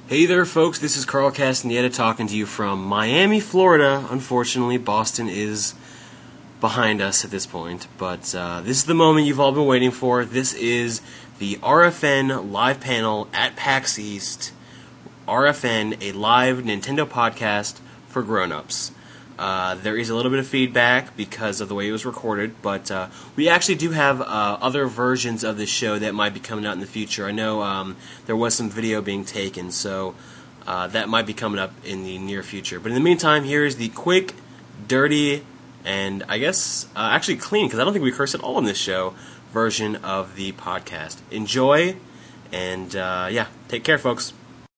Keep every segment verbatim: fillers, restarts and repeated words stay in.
Hey there, folks. This is Carl Castaneda talking to you from Miami, Florida. Unfortunately, Boston is behind us at this point, but uh, this is the moment you've all been waiting for. This is the R F N live panel at PAX East. R F N, a live Nintendo podcast for grown-ups. Uh, there is a little bit of feedback because of the way it was recorded, but uh, we actually do have uh, other versions of this show that might be coming out in the future. I know um, there was some video being taken, so uh, that might be coming up in the near future. But in the meantime, here is the quick, dirty, and I guess uh, actually clean, because I don't think we curse at all in this show, version of the podcast. Enjoy, and uh, yeah, take care, folks.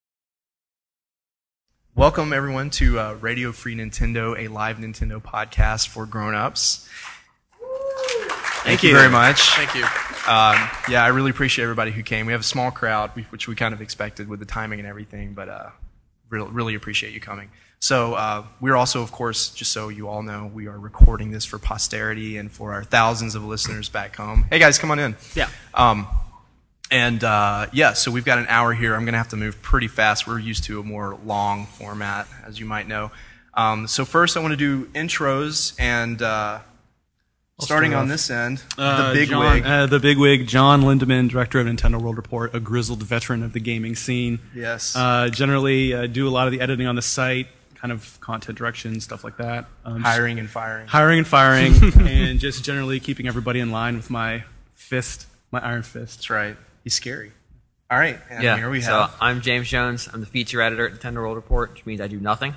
Welcome, everyone, to uh, Radio Free Nintendo, a live Nintendo podcast for grown-ups. Thank, Thank you very much. Thank you. Um, yeah, I really appreciate everybody who came. We have a small crowd, which we kind of expected with the timing and everything, but uh, really, really appreciate you coming. So uh, we're also, of course, just so you all know, we are recording this for posterity and for our thousands of listeners back home. Hey, guys, come on in. Yeah. Um, And, uh, yeah, so we've got an hour here. I'm going to have to move pretty fast. We're used to a more long format, as you might know. Um, so first I want to do intros, and uh, starting start on off. this end, Uh, the big John, wig. Uh, the bigwig, John Lindemann, director of Nintendo World Report, a grizzled veteran of the gaming scene. Yes. Uh, generally uh, do a lot of the editing on the site, kind of content direction, stuff like that. Um, Hiring and firing. Hiring and firing, and just generally keeping everybody in line with my fist, my iron fist. That's right. He's scary. All right, and yeah, here we so have... I'm James Jones. I'm the feature editor at Nintendo World Report, which means I do nothing.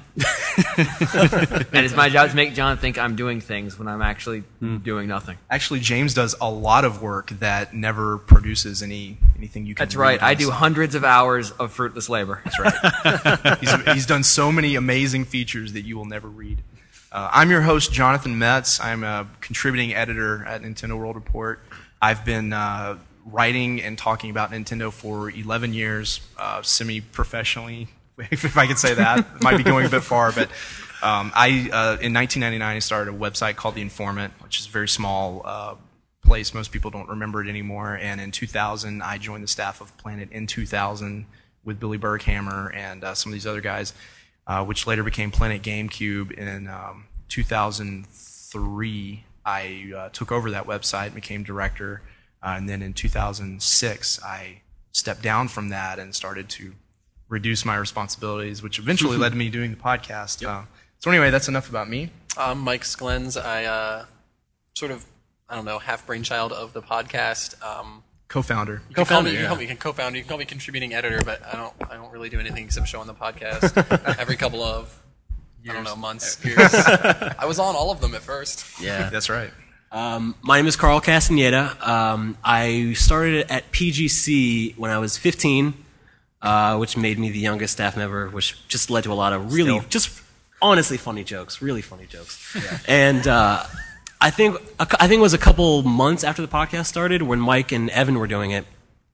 And it's my job to make John think I'm doing things when I'm actually mm. doing nothing. Actually, James does a lot of work that never produces any anything you can That's right. I do site. hundreds of hours of fruitless labor. That's right. he's, he's done so many amazing features that you will never read. Uh, I'm your host, Jonathan Metz. I'm a contributing editor at Nintendo World Report. I've been... Uh, writing and talking about Nintendo for eleven years, uh, semi-professionally, if I could say that. It might be going a bit far, but um, I uh, in nineteen ninety-nine I started a website called The Informant, which is a very small uh, place. Most people don't remember it anymore. And in two thousand, I joined the staff of Planet in two thousand with Billy Berghammer and uh, some of these other guys, uh, which later became Planet GameCube. In um, two thousand three, I uh, took over that website and became director. Uh, and then in two thousand six, I stepped down from that and started to reduce my responsibilities, which eventually led to me doing the podcast. Yep. Uh, so anyway, that's enough about me. I'm Mike Sklens. I uh, sort of, I don't know, half brainchild of the podcast. Um, Co-founder. You can call Co-founder, me, you yeah. can call me, you can co-founder. You can call me contributing editor, but I don't, I don't really do anything except show on the podcast every couple of, years. I don't know, months, years. I was on all of them at first. Yeah, that's right. Um, my name is Carl Castaneda. Um, I started at P G C when I was fifteen, uh, which made me the youngest staff member, which just led to a lot of really, Still. just honestly funny jokes, really funny jokes. Yeah. And uh, I think I think it was a couple months after the podcast started when Mike and Evan were doing it.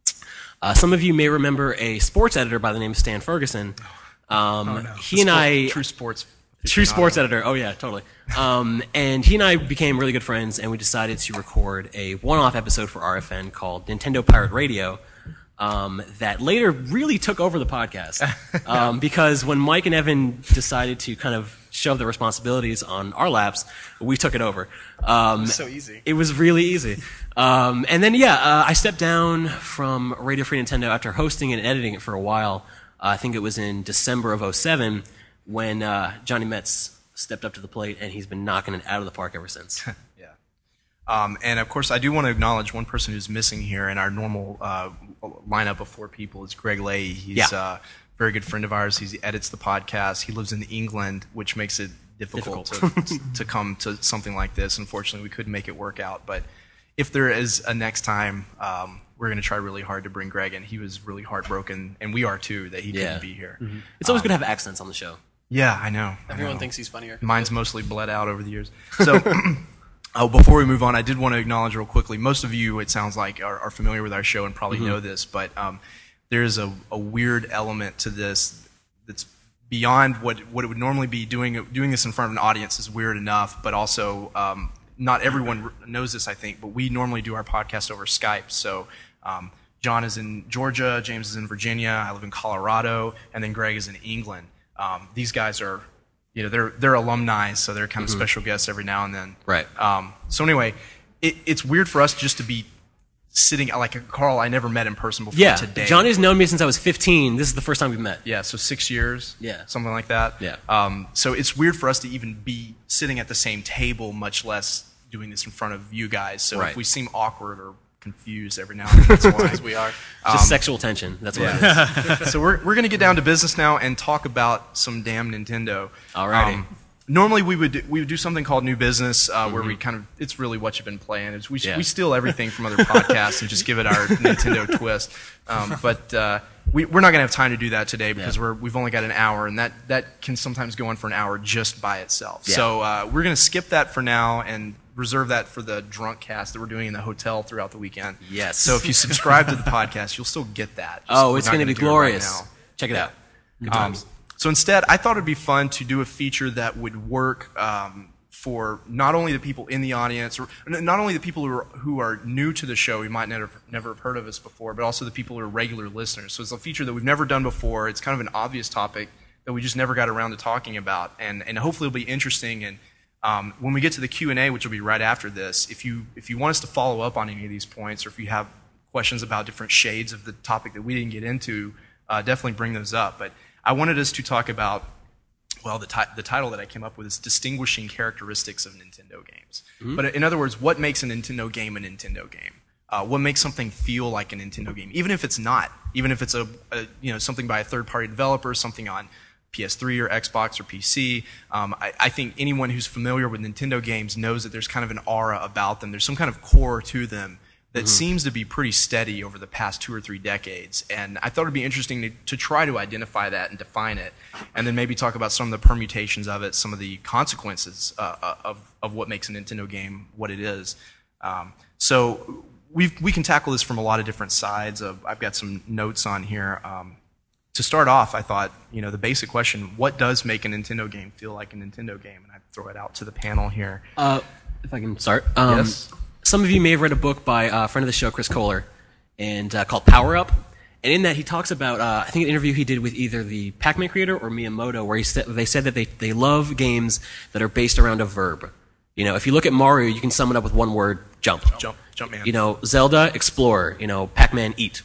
Uh, some of you may remember a sports editor by the name of Stan Ferguson. Um, oh, no. He the and sport, I... True sports. True sports editor. Oh, yeah, totally. Um, and he and I became really good friends, and we decided to record a one-off episode for R F N called Nintendo Pirate Radio um, that later really took over the podcast. Um, because when Mike and Evan decided to kind of shove the responsibilities on our laps, we took it over. Um, It was so easy. It was really easy. Um, and then, yeah, uh, I stepped down from Radio Free Nintendo after hosting and editing it for a while. Uh, I think it was in December of oh seven. When uh, Johnny Metz stepped up to the plate, and he's been knocking it out of the park ever since. Yeah. Um, and, of course, I do want to acknowledge one person who's missing here in our normal uh, lineup of four people is Greg Leahy. He's Yeah. uh, a very good friend of ours. He edits the podcast. He lives in England, which makes it difficult, Difficult. to, to come to something like this. Unfortunately, we couldn't make it work out. But if there is a next time, um, we're going to try really hard to bring Greg in. He was really heartbroken, and we are too, that he Yeah. couldn't be here. Mm-hmm. It's always Um, good to have accents on the show. Yeah, I know. I Everyone know. thinks he's funnier. Mine's mostly bled out over the years. So, uh, before we move on, I did want to acknowledge real quickly. Most of you, it sounds like, are, are familiar with our show and probably Mm-hmm. know this, but um, there is a, a weird element to this that's beyond what what it would normally be. Doing doing this in front of an audience is weird enough, but also um, not everyone knows this, I think. But we normally do our podcast over Skype, so. Um, John is in Georgia, James is in Virginia, I live in Colorado, and then Greg is in England. Um, these guys are, you know, they're they're alumni, so they're kind of Mm-hmm. special guests every now and then. Right. Um, so anyway, it, it's weird for us just to be sitting like Carl. I never met in person before Yeah, today. Johnny's known me since I was fifteen. This is the first time we've met. Yeah, so six years. Yeah. something like that. Yeah. Um, so it's weird for us to even be sitting at the same table, much less doing this in front of you guys. So Right. if we seem awkward or confused every now and then, that's why. Because we are. Just sexual tension. That's what it is. So we're we're gonna get down to business now and talk about some damn Nintendo. Alrighty. Normally we would do, we would do something called New Business, uh, where we kind of it's really what you've been playing. It's, we Yeah. we steal everything from other podcasts and just give it our Nintendo twist. Um, but uh, we we're not gonna have time to do that today because Yeah. we're we've only got an hour, and that that can sometimes go on for an hour just by itself. Yeah. So uh, we're gonna skip that for now and reserve that for the drunk cast that we're doing in the hotel throughout the weekend. Yes. So if you subscribe to the podcast, you'll still get that. Just Oh, we're it's not going to gonna be do it right glorious. now. Check it out. Good Um, times. so instead, I thought it'd be fun to do a feature that would work um, for not only the people in the audience, or n- not only the people who are, who are new to the show, who might never never have heard of us before, but also the people who are regular listeners. So it's a feature that we've never done before. It's kind of an obvious topic that we just never got around to talking about, and and hopefully it'll be interesting. And um, when we get to the Q and A, which will be right after this, if you if you want us to follow up on any of these points, or if you have questions about different shades of the topic that we didn't get into, uh, definitely bring those up. But I wanted us to talk about, well, the, ti- the title that I came up with is Distinguishing Characteristics of Nintendo Games. Mm-hmm. But in other words, what makes a Nintendo game a Nintendo game? Uh, what makes something feel like a Nintendo game, even if it's not, even if it's a, a you know something by a third-party developer, something on P S three or Xbox or P C. Um, I, I think anyone who's familiar with Nintendo games knows that there's kind of an aura about them. There's some kind of core to them that Mm-hmm. seems to be pretty steady over the past two or three decades. And I thought it'd be interesting to, to try to identify that and define it, and then maybe talk about some of the permutations of it, some of the consequences uh, of, of what makes a Nintendo game what it is. Um, so we we can tackle this from a lot of different sides. Of, I've got some notes on here. Um, to start off, I thought, you know, the basic question, what does make a Nintendo game feel like a Nintendo game? And I'd throw it out to the panel here. Uh, if I can start. Um, Yes. Some of you may have read a book by uh, a friend of the show, Chris Kohler, and uh, called Power Up. And in that, he talks about, uh, I think, an interview he did with either the Pac-Man creator or Miyamoto, where he said, they said that they, they love games that are based around a verb. You know, if you look at Mario, you can sum it up with one word: jump. Jump, jump man. You know, Zelda, explore. You know, Pac-Man, eat.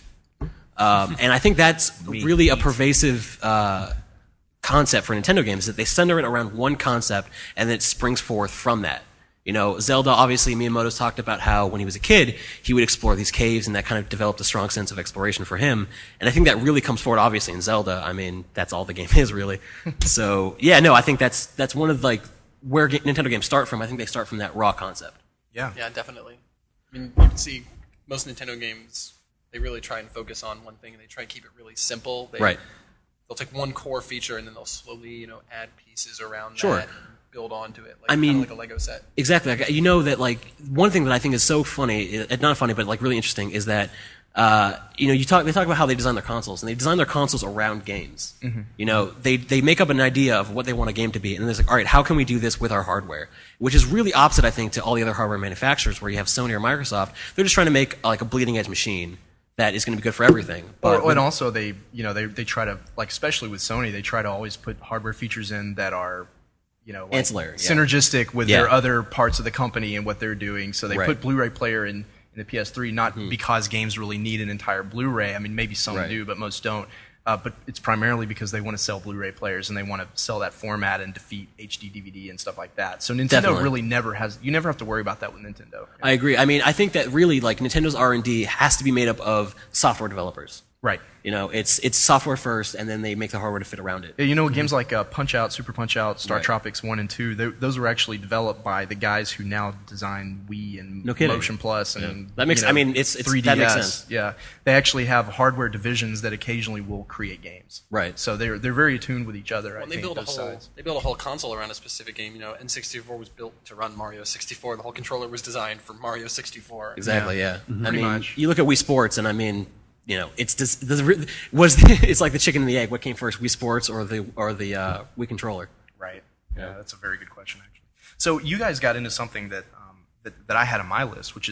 Um, and I think that's really a pervasive uh, concept for Nintendo games, that they center it around one concept and then it springs forth from that. You know, Zelda, obviously, Miyamoto's talked about how when he was a kid, he would explore these caves, and that kind of developed a strong sense of exploration for him. And I think that really comes forward, obviously, in Zelda. I mean, that's all the game is, really. So, yeah, no, I think that's that's one of, like, where ga- Nintendo games start from. I think they start from that raw concept. Yeah. Yeah, definitely. I mean, you can see most Nintendo games, they really try and focus on one thing, and they try and keep it really simple. They, Right. They'll take one core feature, and then they'll slowly, you know, add pieces around Sure. that and build onto it. Like, I mean- kinda like a Lego set. Exactly. Like, you know that, like, one thing that I think is so funny, uh, not funny, but, like, really interesting, is that, uh, you know, you talk, they talk about how they design their consoles, and they design their consoles around games. You know, they, they make up an idea of what they want a game to be, and then it's like, all right, how can we do this with our hardware? Which is really opposite, I think, to all the other hardware manufacturers, where you have Sony or Microsoft. They're just trying to make, like, a bleeding-edge machine that is going to be good for everything. But Or, and also, they you know they they try to, like, especially with Sony, they try to always put hardware features in that are, you know, like Ancillary, yeah. synergistic with Yeah. their other parts of the company and what they're doing. So they Right. put Blu-ray player in, in the P S three, not because games really need an entire Blu-ray. I mean, maybe some Right. do, but most don't. Uh, but it's primarily because they want to sell Blu-ray players and they want to sell that format and defeat H D D V D and stuff like that. So Nintendo Definitely. really never has. You never have to worry about that with Nintendo. I agree. I mean, I think that really, like, Nintendo's R and D has to be made up of software developers. Right. You know, it's it's software first, and then they make the hardware to fit around it. Yeah, you know, games like uh, Punch Out, Super Punch Out, Star Right. Tropics one and two, they, those were actually developed by the guys who now design Wii and No kidding. Motion Plus and That makes- you know, I mean, it's- it's- three D S. that makes sense. Yeah, they actually have hardware divisions that occasionally will create games. Right. So they're they're very attuned with each other. I Well, they think build a those whole sides. they build a whole console around a specific game. You know, N sixty-four was built to run Mario sixty-four. The whole controller was designed for Mario sixty-four. Exactly. Yeah. I Pretty mean, much. you look at Wii Sports, and I mean, you know, it's this, this was it's like the chicken and the egg. What came first, Wii Sports or the or the uh, Wii controller? Right. Yeah, that's a very good question, actually. So you guys got into something that um, that, that I had on my list, which is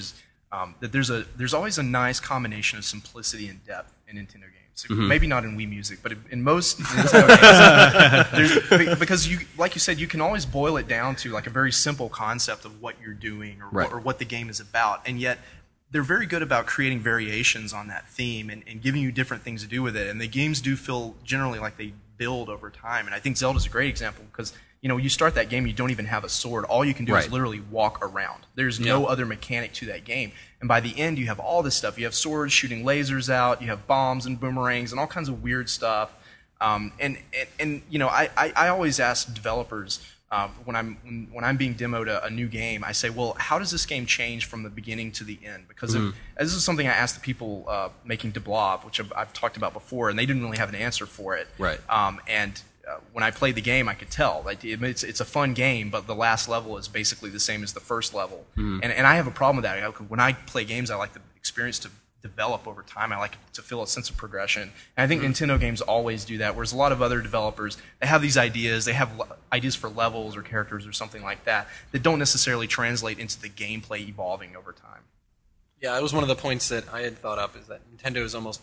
um, that there's a there's always a nice combination of simplicity and depth in Nintendo games. Mm-hmm. Maybe not in Wii Music, but in most Nintendo games, there's, because you, like you said, you can always boil it down to like a very simple concept of what you're doing or, Right. what, or what the game is about, and yet they're very good about creating variations on that theme and, and giving you different things to do with it. And the games do feel generally like they build over time. And I think Zelda's a great example because, you know, you start that game, you don't even have a sword. All you can do Right. is literally walk around. There's no Yeah. other mechanic to that game. And by the end, you have all this stuff. You have swords shooting lasers out. You have bombs and boomerangs and all kinds of weird stuff. Um, and, and, and, you know, I, I, I always ask developers, Uh, when I'm when, when I'm being demoed a, a new game, I say, well, how does this game change from the beginning to the end? Because if, this is something I asked the people uh, making Deblob, which I've, I've talked about before, and they didn't really have an answer for it. Right. Um, and uh, when I played the game, I could tell like it, it's it's a fun game, but the last level is basically the same as the first level. And and I have a problem with that. I- When I play games, I like the experience to develop over time. I like to feel a sense of progression. And I think Nintendo games always do that, whereas a lot of other developers, they have these ideas, they have le- ideas for levels or characters or something like that, that don't necessarily translate into the gameplay evolving over time. Yeah, it was one of the points that I had thought up is that Nintendo is almost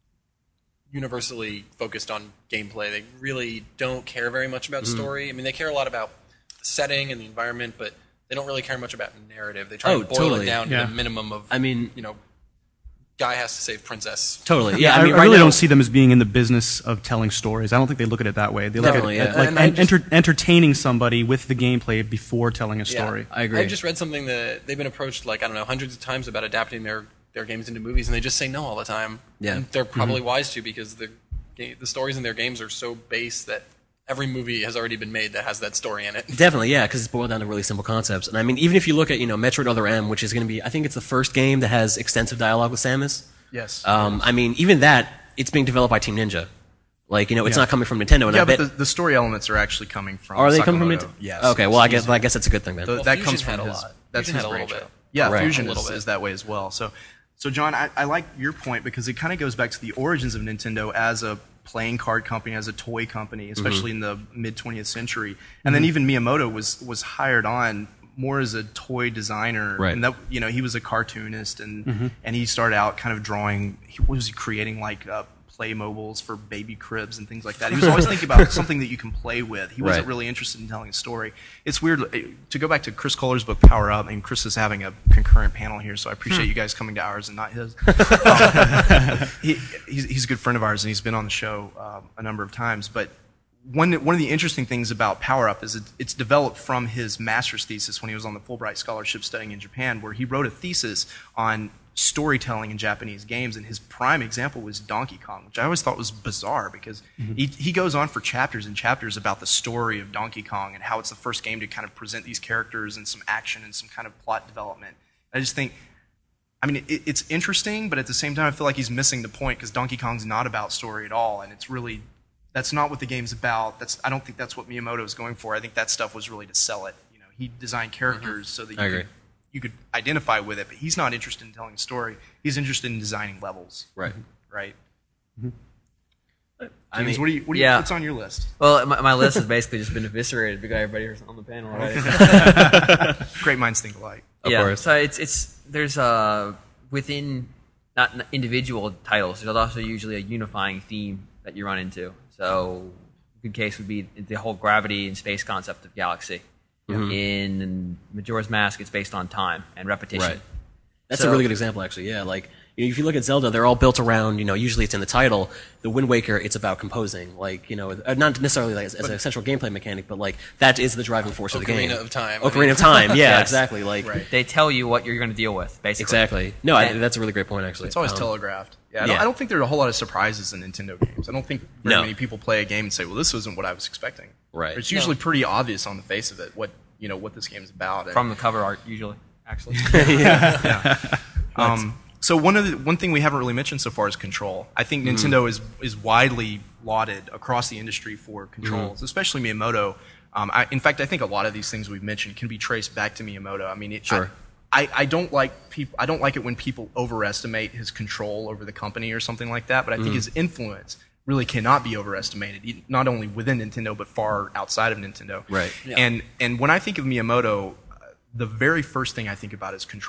universally focused on gameplay. They really don't care very much about story. I mean, they care a lot about the setting and the environment, but they don't really care much about narrative. They try Oh, to boil totally. it down Yeah. to the minimum of, I mean- you know, guy has to save princess. Totally. Yeah, Yeah, I, I mean, I right really now- don't see them as being in the business of telling stories. I don't think they look at it that way. They look Definitely, at it yeah. like And I en- just- enter- entertaining somebody with the gameplay before telling a Yeah. story. I agree. I just read something that they've been approached, like, I don't know, hundreds of times about adapting their, their games into movies, and they just say no all the time. Yeah. And they're probably wise to because the, ga- the stories in their games are so base that every movie has already been made that has that story in it. Definitely, yeah, because it's boiled down to really simple concepts. And I mean, even if you look at, you know, Metroid Other M, which is going to be, I think it's the first game that has extensive dialogue with Samus. Yes. Um, I mean, even that, it's being developed by Team Ninja. Like, you know, it's Yeah. not coming from Nintendo. And yeah, I bet, but the, the story elements are actually coming from are they coming from Sakamoto. Nintendo? Yes. Okay, well, I He's- guess, I guess that's a good thing then. The, Well, that Fusion comes from had a his. lot. That's Fusion his had a little brainchild. bit. Yeah, Right. Fusion A little is, bit. is that way as well. So, so John, I, I like your point because it kind of goes back to the origins of Nintendo as a playing card company, as a toy company, especially in the mid twentieth century. And then even Miyamoto was was hired on more as a toy designer, Right. and that you know he was a cartoonist, and and he started out kind of drawing. He was creating like. Uh, Playmobiles for baby cribs and things like that. He was always thinking about something that you can play with. He wasn't Right. really interested in telling a story. It's weird eh, to go back to Chris Kohler's book Power Up, and Chris is having a concurrent panel here, so I appreciate you guys coming to ours and not his. Um, he, he's, he's a good friend of ours, and he's been on the show um, a number of times. But one one of the interesting things about Power Up is it, it's developed from his master's thesis when he was on the Fulbright Scholarship studying in Japan, where he wrote a thesis on storytelling in Japanese games, and his prime example was Donkey Kong, which I always thought was bizarre because he, he goes on for chapters and chapters about the story of Donkey Kong and how it's the first game to kind of present these characters and some action and some kind of plot development. I just think, I mean, it, it's interesting, but at the same time, I feel like he's missing the point because Donkey Kong's not about story at all, and it's really, that's not what the game's about. That's I don't think that's what Miyamoto is going for. I think that stuff was really to sell it. You know, he designed characters so that you I agree. could you could identify with it, but he's not interested in telling a story. He's interested in designing levels. Right. Right. I James, mean, what do you, what do you, yeah. what's on your list? Well, my, my list has basically just been eviscerated because everybody was on the panel already. Great minds think alike. Of yeah, course. so it's it's there's uh within not n- individual titles. There's also usually a unifying theme that you run into. So a good case would be the whole gravity and space concept of Galaxy. Mm-hmm. In Majora's Mask, it's based on time and repetition. Right. That's So- a really good example, actually. Yeah, like you know, if you look at Zelda, they're all built around. You know, usually it's in the title. The Wind Waker, it's about composing. Like you know, uh, not necessarily like as, as a central gameplay mechanic, but like that is the driving force of the game. Ocarina of Time. Ocarina of Time. Yeah, Yes. exactly. Like Right. They tell you what you're going to deal with, basically. exactly. No, I, And- that's a really great point, actually. It's always Um, telegraphed. Yeah, I don't, yeah. I don't think there are a whole lot of surprises in Nintendo games. I don't think very No. many people play a game and say, "Well, this wasn't what I was expecting." Right. It's usually pretty obvious on the face of it what you know what this game's about. And- From the cover art, usually, actually. Um, so one of the, one thing we haven't really mentioned so far is control. I think Nintendo is is widely lauded across the industry for controls, especially Miyamoto. Um, I, in fact, I think a lot of these things we've mentioned can be traced back to Miyamoto. I mean, it, Sure. I, I, I don't like people. I don't like it when people overestimate his control over the company or something like that. But I think his influence really cannot be overestimated, e- not only within Nintendo but far outside of Nintendo. Right. Yeah. And and when I think of Miyamoto, uh, the very first thing I think about is control.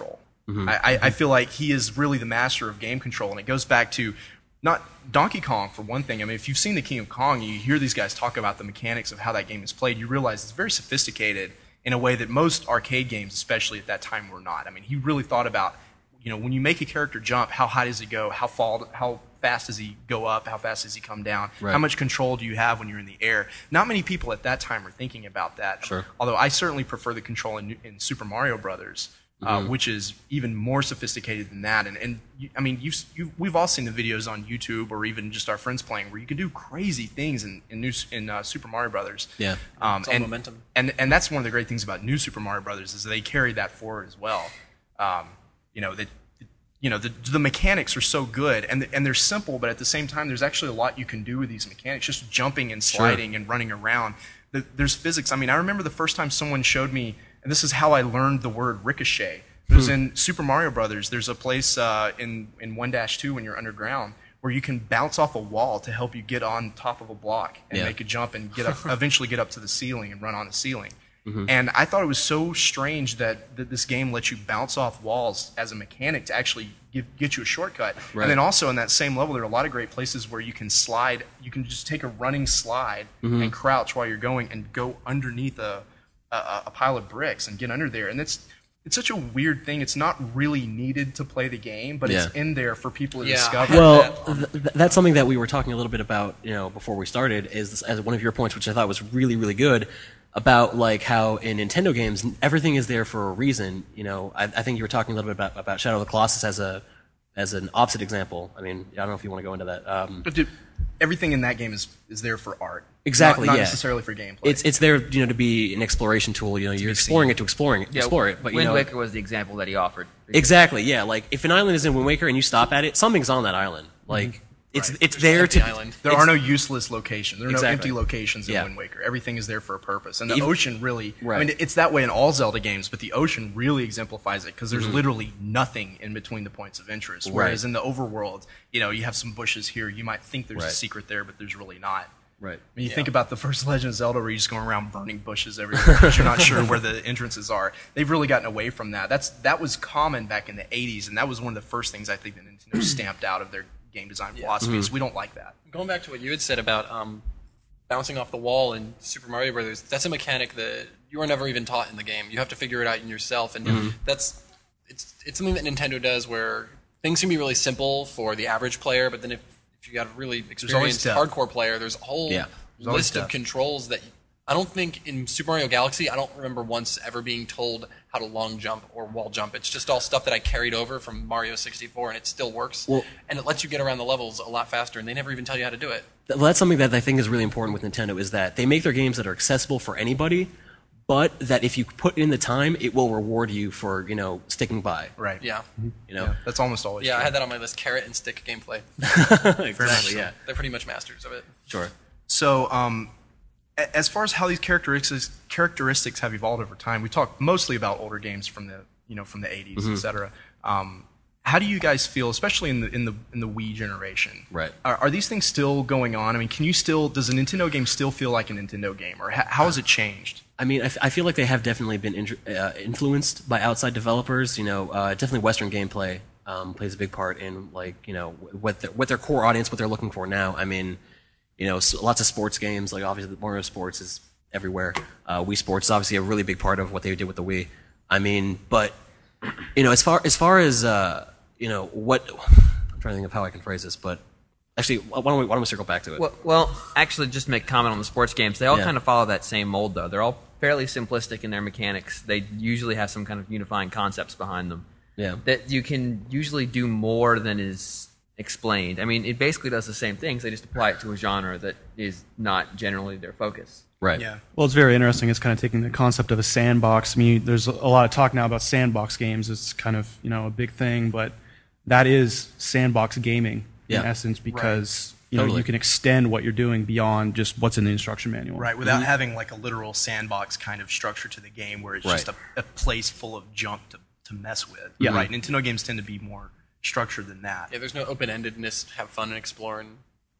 I, I, I feel like he is really the master of game control, and it goes back to not Donkey Kong for one thing. I mean, if you've seen the King of Kong, you hear these guys talk about the mechanics of how that game is played. You realize it's very sophisticated in a way that most arcade games, especially at that time, were not. I mean, he really thought about, you know, when you make a character jump, how high does he go? How fall? How fast does he go up? How fast does he come down? Right. How much control do you have when you're in the air? Not many people at that time were thinking about that. Sure. Although I certainly prefer the control in, in Super Mario Brothers. Uh, Mm-hmm. which is even more sophisticated than that. And, and you, I mean, you've, you, we've all seen the videos on YouTube or even just our friends playing where you can do crazy things in, in, new, in uh, Super Mario Brothers. Yeah. Um, It's all and, momentum. And, and that's one of the great things about new Super Mario Brothers is they carry that forward as well. Um, you know, that you know the, the mechanics are so good and and they're simple, but at the same time, there's actually a lot you can do with these mechanics. Just jumping and sliding and running around. The, there's physics. I mean, I remember the first time someone showed me, and this is how I learned the word ricochet. It was in Super Mario Brothers. There's a place uh, in in one dash two when you're underground where you can bounce off a wall to help you get on top of a block and Yeah. make a jump and get up, eventually get up to the ceiling and run on the ceiling. And I thought it was so strange that, that this game lets you bounce off walls as a mechanic to actually give, get you a shortcut. Right. And then also in that same level, there are a lot of great places where you can slide. You can just take a running slide and crouch while you're going and go underneath a, a, a pile of bricks and get under there. And it's it's such a weird thing. It's not really needed to play the game, but it's Yeah. in there for people to Yeah. discover. Well, that, um, th- th- that's something that we were talking a little bit about, you know, before we started. Is this, as one of your points, which I thought was really, really good, about like how in Nintendo games everything is there for a reason. You know, I, I think you were talking a little bit about, about Shadow of the Colossus as a as an opposite example. I mean, I don't know if you want to go into that. Um, But dude, everything in that game is, is there for art. Exactly, Not, not yeah. necessarily for gameplay. it's it's there, you know, to be an exploration tool. You know, you're exploring it to exploring it, Yeah, explore it. But you Wind know, Waker was the example that he offered. exactly, yeah. Like if an island is in Wind Waker and you stop at it, something's on that island. Like it's it's There's there an empty to. island. There It's- are no useless locations. There are Exactly. no empty locations in Yeah. Wind Waker. Everything is there for a purpose. And the Even- ocean really, Right. I mean, it's that way in all Zelda games, but the ocean really exemplifies it because there's Mm-hmm. literally nothing in between the points of interest. Whereas in the overworld, you know, you have some bushes here. You might think there's a Right. secret there, but there's really not. Right. When you think about the first Legend of Zelda where you're just going around burning bushes everywhere because you're not sure where the entrances are, they've really gotten away from that. That's That was common back in the eighties, and that was one of the first things I think that Nintendo stamped out of their game design philosophy Mm-hmm. is we don't like that. Going back to what you had said about um, bouncing off the wall in Super Mario Brothers, that's a mechanic that you were never even taught in the game. You have to figure it out in yourself, and Mm-hmm. that's it's it's something that Nintendo does where things can be really simple for the average player, but then if, if you got a really always experienced depth. hardcore player, there's a whole Yeah. There's always list of depth. controls that I don't think in Super Mario Galaxy, I don't remember once ever being told how to long jump or wall jump. It's just all stuff that I carried over from Mario sixty-four, and it still works. Well- and it lets you get around the levels a lot faster, and they never even tell you how to do it. Well, that's something that I think is really important with Nintendo is that they make their games that are accessible for anybody, but that if you put in the time, it will reward you for, you know, sticking by. Right. Yeah. You know? Yeah, that's almost always Yeah, true. I had that on my list, carrot and stick gameplay. Exactly, yeah. They're pretty much masters of it. Sure. So, um, a- as far as how these characteristics characteristics have evolved over time, we talked mostly about older games from the you know from the eighties, Mm-hmm. et cetera. Um, how do you guys feel, especially in the in the in the Wii generation? Right. Are, are these things still going on? I mean, can you still does a Nintendo game still feel like a Nintendo game, or ha- how has it changed? I mean, I, f- I feel like they have definitely been intr- uh, influenced by outside developers. You know, uh, definitely Western gameplay um, plays a big part in, like, you know, what their, what their core audience, what they're looking for now. I mean, you know, s lots of sports games, like obviously Mario Sports is everywhere. Uh, Wii Sports is obviously a really big part of what they did with the Wii. I mean, but you know, as far as far as uh, you know, what I'm trying to think of how I can phrase this, but actually, why don't we why don't we circle back to it? Well, well, actually, just to make a comment on the sports games, they all Yeah. kind of follow that same mold, though. They're all fairly simplistic in their mechanics. They usually have some kind of unifying concepts behind them. Yeah. That you can usually do more than is explained. I mean, it basically does the same things. They just apply it to a genre that is not generally their focus. Right. Yeah. Well, it's very interesting. It's kind of taking the concept of a sandbox. I mean, there's a lot of talk now about sandbox games. It's kind of, you know, a big thing, but that is sandbox gaming Yeah. in essence because you know Totally. you can extend what you're doing beyond just what's in the instruction manual. Right, without having like a literal sandbox kind of structure to the game where it's just a, Right. a place full of junk to, to mess with. Yeah. Right. Nintendo games tend to be more structured than that. Yeah, there's no open-endedness. Have fun and explore. And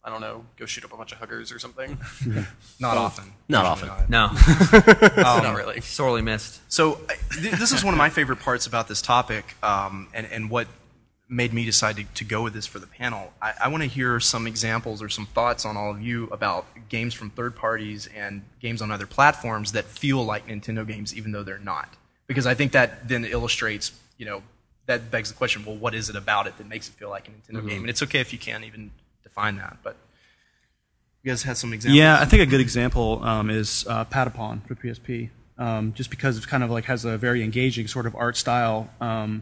I don't know, go shoot up a bunch of hookers or something. Not often. Not Usually often. No, Not really. sorely missed. So I- th- this is one of my favorite parts about this topic, um, and and what made me decide to, to go with this for the panel. I, I want to hear some examples or some thoughts on all of you about games from third parties and games on other platforms that feel like Nintendo games, even though they're not. Because I think that then illustrates, you know, that begs the question: well, what is it about it that makes it feel like a Nintendo Mm-hmm. game? And it's okay if you can't even define that, but you guys have some examples. Yeah, I think a good example um, is uh, Patapon for P S P, um, just because it kind of like has a very engaging sort of art style, um,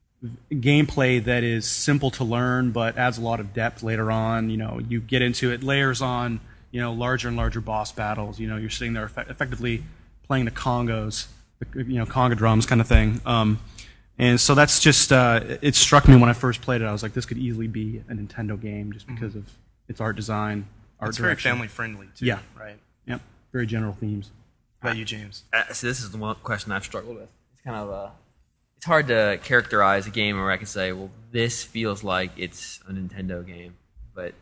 gameplay that is simple to learn but adds a lot of depth later on. You know, you get into it, layers on, you know, larger and larger boss battles. You know, you're sitting there effect- effectively playing the congos, the, you know, conga drums kind of thing. Um, and so that's just, uh, it struck me when I first played it. I was like, this could easily be a Nintendo game just because of its art design, art It's very direction. family friendly too. Yeah. Right. Yep, very general themes. How about you, James? Uh, so this is the one question I've struggled with. It's kind of uh, it's hard to characterize a game where I can say, well, this feels like it's a Nintendo game, but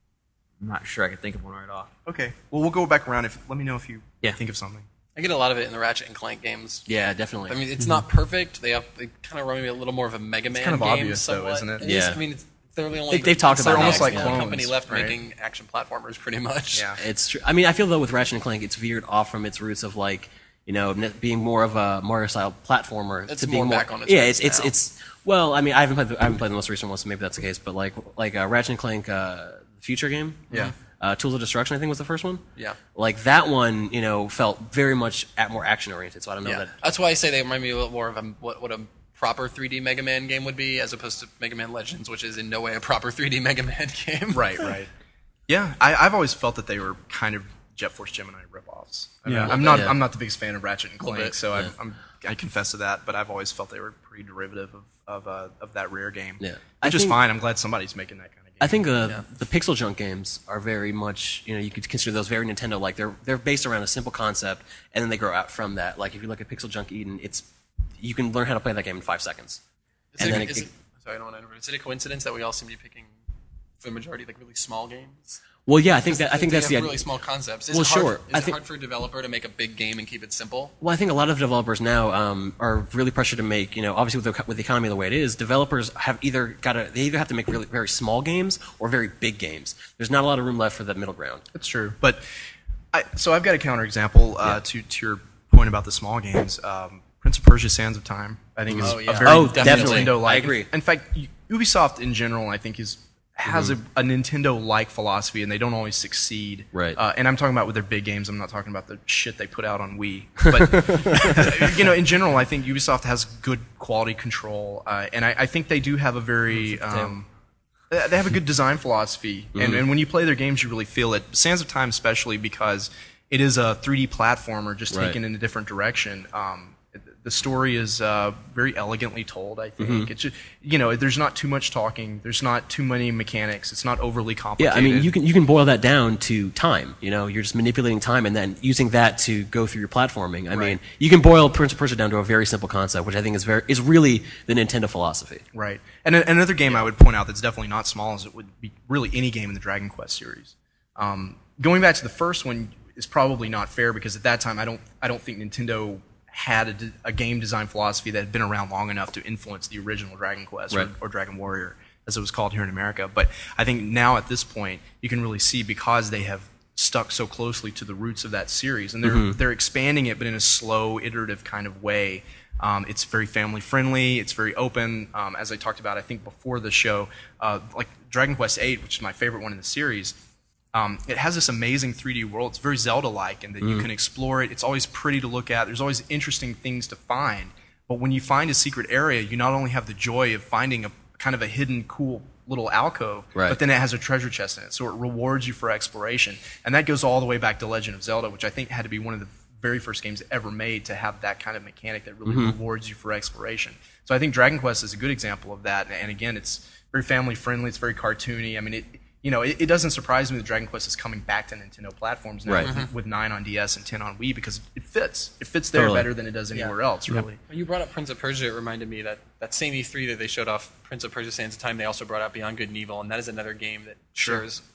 I'm not sure I can think of one right off. Okay. Well, we'll go back around. If let me know if you Yeah. think of something. I get a lot of it in the Ratchet and Clank games. Yeah, definitely. I mean, it's not perfect. They have they kind of remind me a little more of a Mega Man kind of game. obvious, though, somewhat. isn't it? is. Yeah. I mean, it's, they're the only. They- they've talked it's about the it. only Almost like one clones, company left right? making action platformers, pretty much. Yeah. It's true. I mean, I feel though with Ratchet and Clank, it's veered off from its roots of like, you know, ne- being more of a Mario style platformer It's to being more more back on its yeah. roots It's it's now. it's well, I mean, I haven't played the, I haven't played the most recent one, so maybe that's the case. But like like uh, Ratchet and Clank, uh, the future game, Yeah. uh, Tools of Destruction, I think was the first one. Yeah. Like that one, you know, felt very much at more action oriented. So I don't know Yeah. that. That's why I say they remind me a little more of a, what, what a proper three D Mega Man game would be, as opposed to Mega Man Legends, which is in no way a proper three D Mega Man game. Right, right. Yeah, I, I've always felt that they were kind of Jet Force Gemini ripoffs. I mean, Yeah. I'm not. Yeah. I'm not the biggest fan of Ratchet and Little Clank, bit, so yeah. I'm, I'm, I confess to that. But I've always felt they were pretty derivative of of, uh, of that Rare game. Yeah. which I is think- fine. I'm glad somebody's making that kind of game. I think uh, Yeah. the Pixel Junk games are very much, you know, you could consider those very Nintendo. Like they're they're based around a simple concept, and then they grow out from that. Like if you look at Pixel Junk Eden, it's you can learn how to play that game in five seconds. Is, And it, then is it- it, sorry, I don't want to interrupt. Is it a coincidence that we all seem to be picking, for the majority, like really small games? Well, yeah, I think that I think They that's the have idea. really small concepts. Is Well, it hard, sure. Is I it think- hard for a developer to make a big game and keep it simple? Well, I think a lot of developers now um, are really pressured to make, you know, obviously with the, with the economy the way it is, developers have either got to, they either have to make really very small games or very big games. There's not a lot of room left for the middle ground. That's true. But I, so I've got a counterexample uh, Yeah. to to your point about the small games. Um, Prince of Persia: Sands of Time, I think, is Oh, yeah. a very Oh, definitely. Nintendo-like. I agree. In fact, Ubisoft in general, I think, is has Mm-hmm. a, a Nintendo-like philosophy, and they don't always succeed. Right. Uh, and I'm talking about with their big games. I'm not talking about the shit they put out on Wii. But you know, in general, I think Ubisoft has good quality control, uh, and I, I think they do have a very um, they they have a good design philosophy, and, and when you play their games, you really feel it. Sands of Time, especially because it is a three D platformer, just Right. taken in a different direction. Um, the story is uh, very elegantly told. I think it's just, you know, there's not too much talking. There's not too many mechanics. It's not overly Yeah, complicated. I mean, you can you can boil that down to time. You know, you're just manipulating time and then using that to go through your platforming. I Right. mean, you can boil Prince of Persia down to a very simple concept, which I think is very is really the Nintendo philosophy. Right. And a- another game I would point out that's definitely not small is it would be really any game in the Dragon Quest series. Um, going back to the first one is probably not fair because at that time I don't I don't think Nintendo had a, de- a game design philosophy that had been around long enough to influence the original Dragon Quest Right. or, or Dragon Warrior as it was called here in America. But I think now at this point you can really see because they have stuck so closely to the roots of that series and they're Mm-hmm. they're expanding it but in a slow iterative kind of way. Um, it's very family friendly. It's very open. Um, as I talked about, I think before the show, uh, like Dragon Quest eight, which is my favorite one in the series, um, it has this amazing three D world. It's very Zelda-like in that you can explore it. It's always pretty to look at. There's always interesting things to find. But when you find a secret area, you not only have the joy of finding a kind of a hidden, cool little alcove, Right. but then it has a treasure chest in it. So it rewards you for exploration. And that goes all the way back to Legend of Zelda, which I think had to be one of the very first games ever made to have that kind of mechanic that really rewards you for exploration. So I think Dragon Quest is a good example of that. And again, it's very family friendly. It's very cartoony. I mean, it you know it, it doesn't surprise me that Dragon Quest is coming back to Nintendo platforms now Right. with, with nine on D S and ten on Wii because it fits. It fits there Totally. better than it does anywhere else, really. When you brought up Prince of Persia, it reminded me that that same E three that they showed off Prince of Persia: Sands of Time, they also brought out Beyond Good and Evil, and that is another game that shares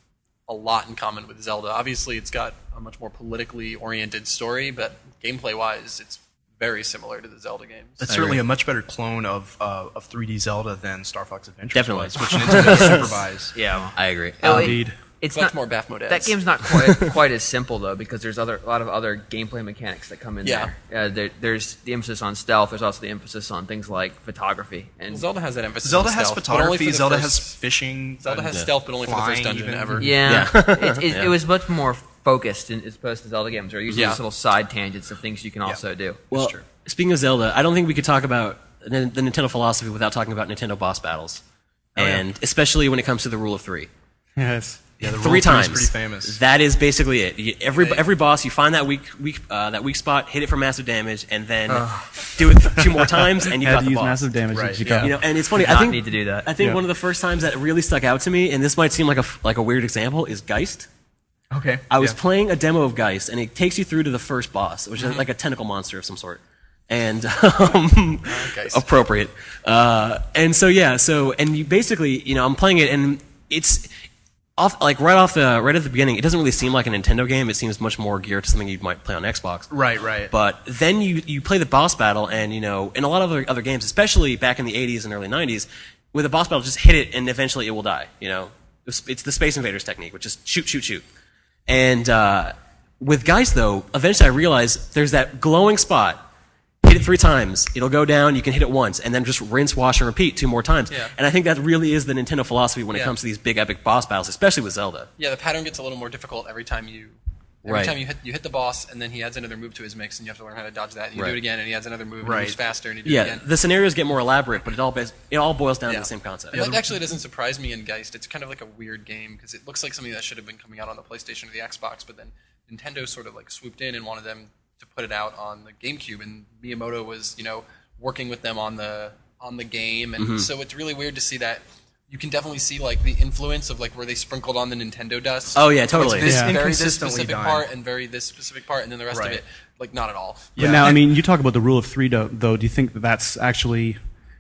a lot in common with Zelda. Obviously, it's got a much more politically oriented story, but gameplay-wise, it's very similar to the Zelda games. It's I certainly agree. a much better clone of uh, of three D Zelda than Star Fox Adventures Definitely. was, which Nintendo supervised. Yeah. I agree. Oh, Um, Indeed. It's Much not more Baphomet That ads. game's not quite quite as simple though, because there's other a lot of other gameplay mechanics that come in Yeah. there. Uh, there. There's the emphasis on stealth. There's also the emphasis on things like photography. And Zelda has that emphasis. Zelda on has stealth, but only photography. for the Zelda first- has fishing. Zelda uh, has Yeah. stealth, but only for the Flying first dungeon even. ever. yeah, Yeah. it, it, Yeah. it was much more focused in, as opposed to Zelda games, where usually Yeah. there's little side tangents of things you can also do. Well, true. speaking of Zelda, I don't think we could talk about the the Nintendo philosophy without talking about Nintendo boss battles, yeah. and especially when it comes to the rule of three. Yes. Yeah, the Three Rule of Three times. is pretty famous. That is basically it. You, every Yeah. every boss, you find that weak weak uh, that weak spot, hit it for massive damage, and then do it th- two more times, and you Had got to the use boss. massive damage. Right, as you yeah. go. You know, and it's funny. Did I not think need to do that. I think Yeah. one of the first times that really stuck out to me, and this might seem like a f- like a weird example, is Geist. Okay. I was yeah. playing a demo of Geist, and it takes you through to the first boss, which is like a tentacle monster of some sort. And um, Geist. appropriate. Uh, and so yeah, so and you basically, you know, I'm playing it, and it's off like right off the right at the beginning. It doesn't really seem like a Nintendo game. It seems much more geared to something you might play on Xbox. Right, right. But then you, you play the boss battle, and you know, in a lot of other, other games, especially back in the eighties and early nineties, with a boss battle, just hit it, and eventually it will die. You know, it's, it's the Space Invaders technique, which is shoot, shoot, shoot. And uh, with Geist, though, eventually I realized there's that glowing spot. Hit it three times, it'll go down. You can hit it once, and then just rinse, wash, and repeat two more times. Yeah. And I think that really is the Nintendo philosophy when it Yeah. comes to these big epic boss battles, especially with Zelda. Yeah, the pattern gets a little more difficult every time you. Every Right. time you hit you hit the boss, and then he adds another move to his mix, and you have to learn how to dodge that. And you Right. do it again, and he adds another move, and Right. he moves faster, and you do Yeah, it again. the scenarios get more elaborate, but it all bas- it all boils down Yeah. to the same concept. And that actually doesn't surprise me in Geist. It's kind of like a weird game because it looks like something that should have been coming out on the PlayStation or the Xbox, but then Nintendo sort of like swooped in and wanted them to put it out on the GameCube, and Miyamoto was, you know, working with them on the on the game, and Mm-hmm. so it's really weird to see that. You can definitely see like the influence of like where they sprinkled on the Nintendo dust. Oh, yeah, It's totally. this Yeah. very this Inconsistently specific done. part and very this specific part, and then the rest Right. of it like not at all. But now, I mean, you talk about the rule of three, though. though do you think that that's actually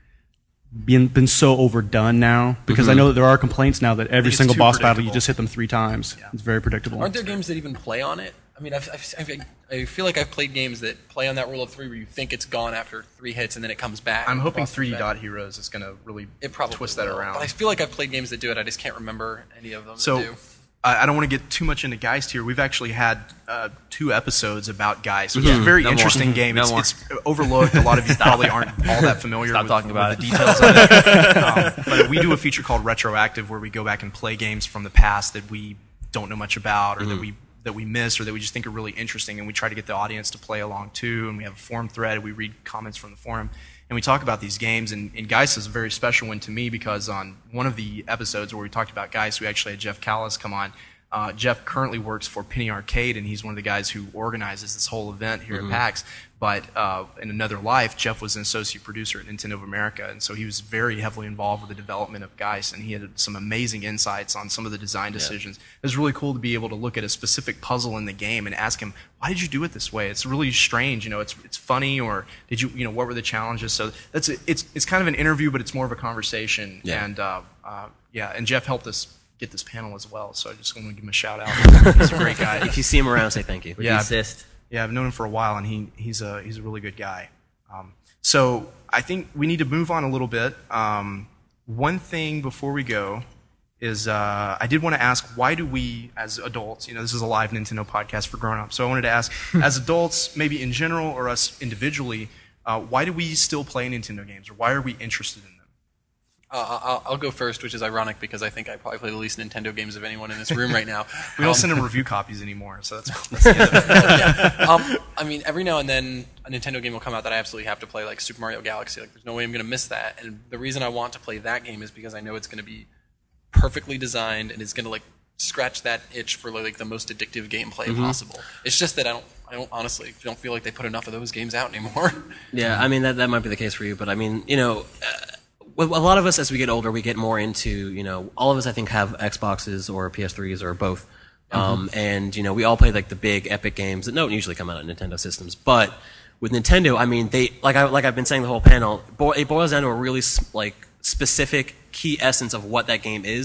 been been so overdone now? Because I know that there are complaints now that every it's single too boss battle you predictable. just hit them three times. It's very predictable. Aren't there games that even play on it? I mean, I've, I've, I've, I feel like I've played games that play on that rule of three where you think it's gone after three hits and then it comes back. I'm and the hoping boss comes three D back. Dot Heroes is going to really It probably twist that will. around. But I feel like I've played games that do it. I just can't remember any of them. So that do. I I don't want to get too much into Geist here. We've actually had uh, two episodes about Geist, which is a very No more. interesting game. No it's, more. it's overlooked. A lot of you probably aren't all that familiar Stop with, talking about with it. the details of it. Um, but we do a feature called Retroactive where we go back and play games from the past that we don't know much about or that we that we miss or that we just think are really interesting, and we try to get the audience to play along too. And we have a forum thread. We read comments from the forum. And we talk about these games, and, and Geist is a very special one to me because on one of the episodes where we talked about Geist, we actually had Jeff Callis come on. Uh, Jeff currently works for Penny Arcade, and he's one of the guys who organizes this whole event here at PAX. But uh, in another life, Jeff was an associate producer at Nintendo of America, and so he was very heavily involved with the development of Geist, and he had some amazing insights on some of the design decisions. It was really cool to be able to look at a specific puzzle in the game and ask him, "Why did you do it this way? It's really strange. You know, it's it's funny, or did you you know what were the challenges?" So that's a, it's it's kind of an interview, but it's more of a conversation. Yeah. And uh, uh, yeah, and Jeff helped us get this panel as well, so I just want to give him a shout out. He's a great guy. If you see him around, say thank you. Yeah. Assist. Yeah, I've known him for a while, and he he's a he's a really good guy. Um, so I think we need to move on a little bit. Um, one thing before we go is uh, I did want to ask, why do we, as adults, you know, this is a live Nintendo podcast for grown-ups, so I wanted to ask, as adults, maybe in general or us individually, uh, why do we still play Nintendo games, or why are we interested in them? Uh, I'll, I'll go first, which is ironic because I think I probably play the least Nintendo games of anyone in this room right now. We don't Um, send them review copies anymore, so that's, that's the end of it. yeah. Um, I mean, every now and then a Nintendo game will come out that I absolutely have to play, like Super Mario Galaxy. Like, there's no way I'm going to miss that. And the reason I want to play that game is because I know it's going to be perfectly designed and it's going to like scratch that itch for like the most addictive gameplay possible. It's just that I don't, I don't honestly don't feel like they put enough of those games out anymore. Yeah, I mean that that might be the case for you, but I mean, you know, uh, well, a lot of us as we get older, we get more into, you know, all of us I think have Xboxes or P S threes or both, um, and you know, we all play like the big epic games that don't usually come out on Nintendo systems. But with Nintendo, I mean, they like I like I've been saying the whole panel, bo- it boils down to a really s- like specific key essence of what that game is,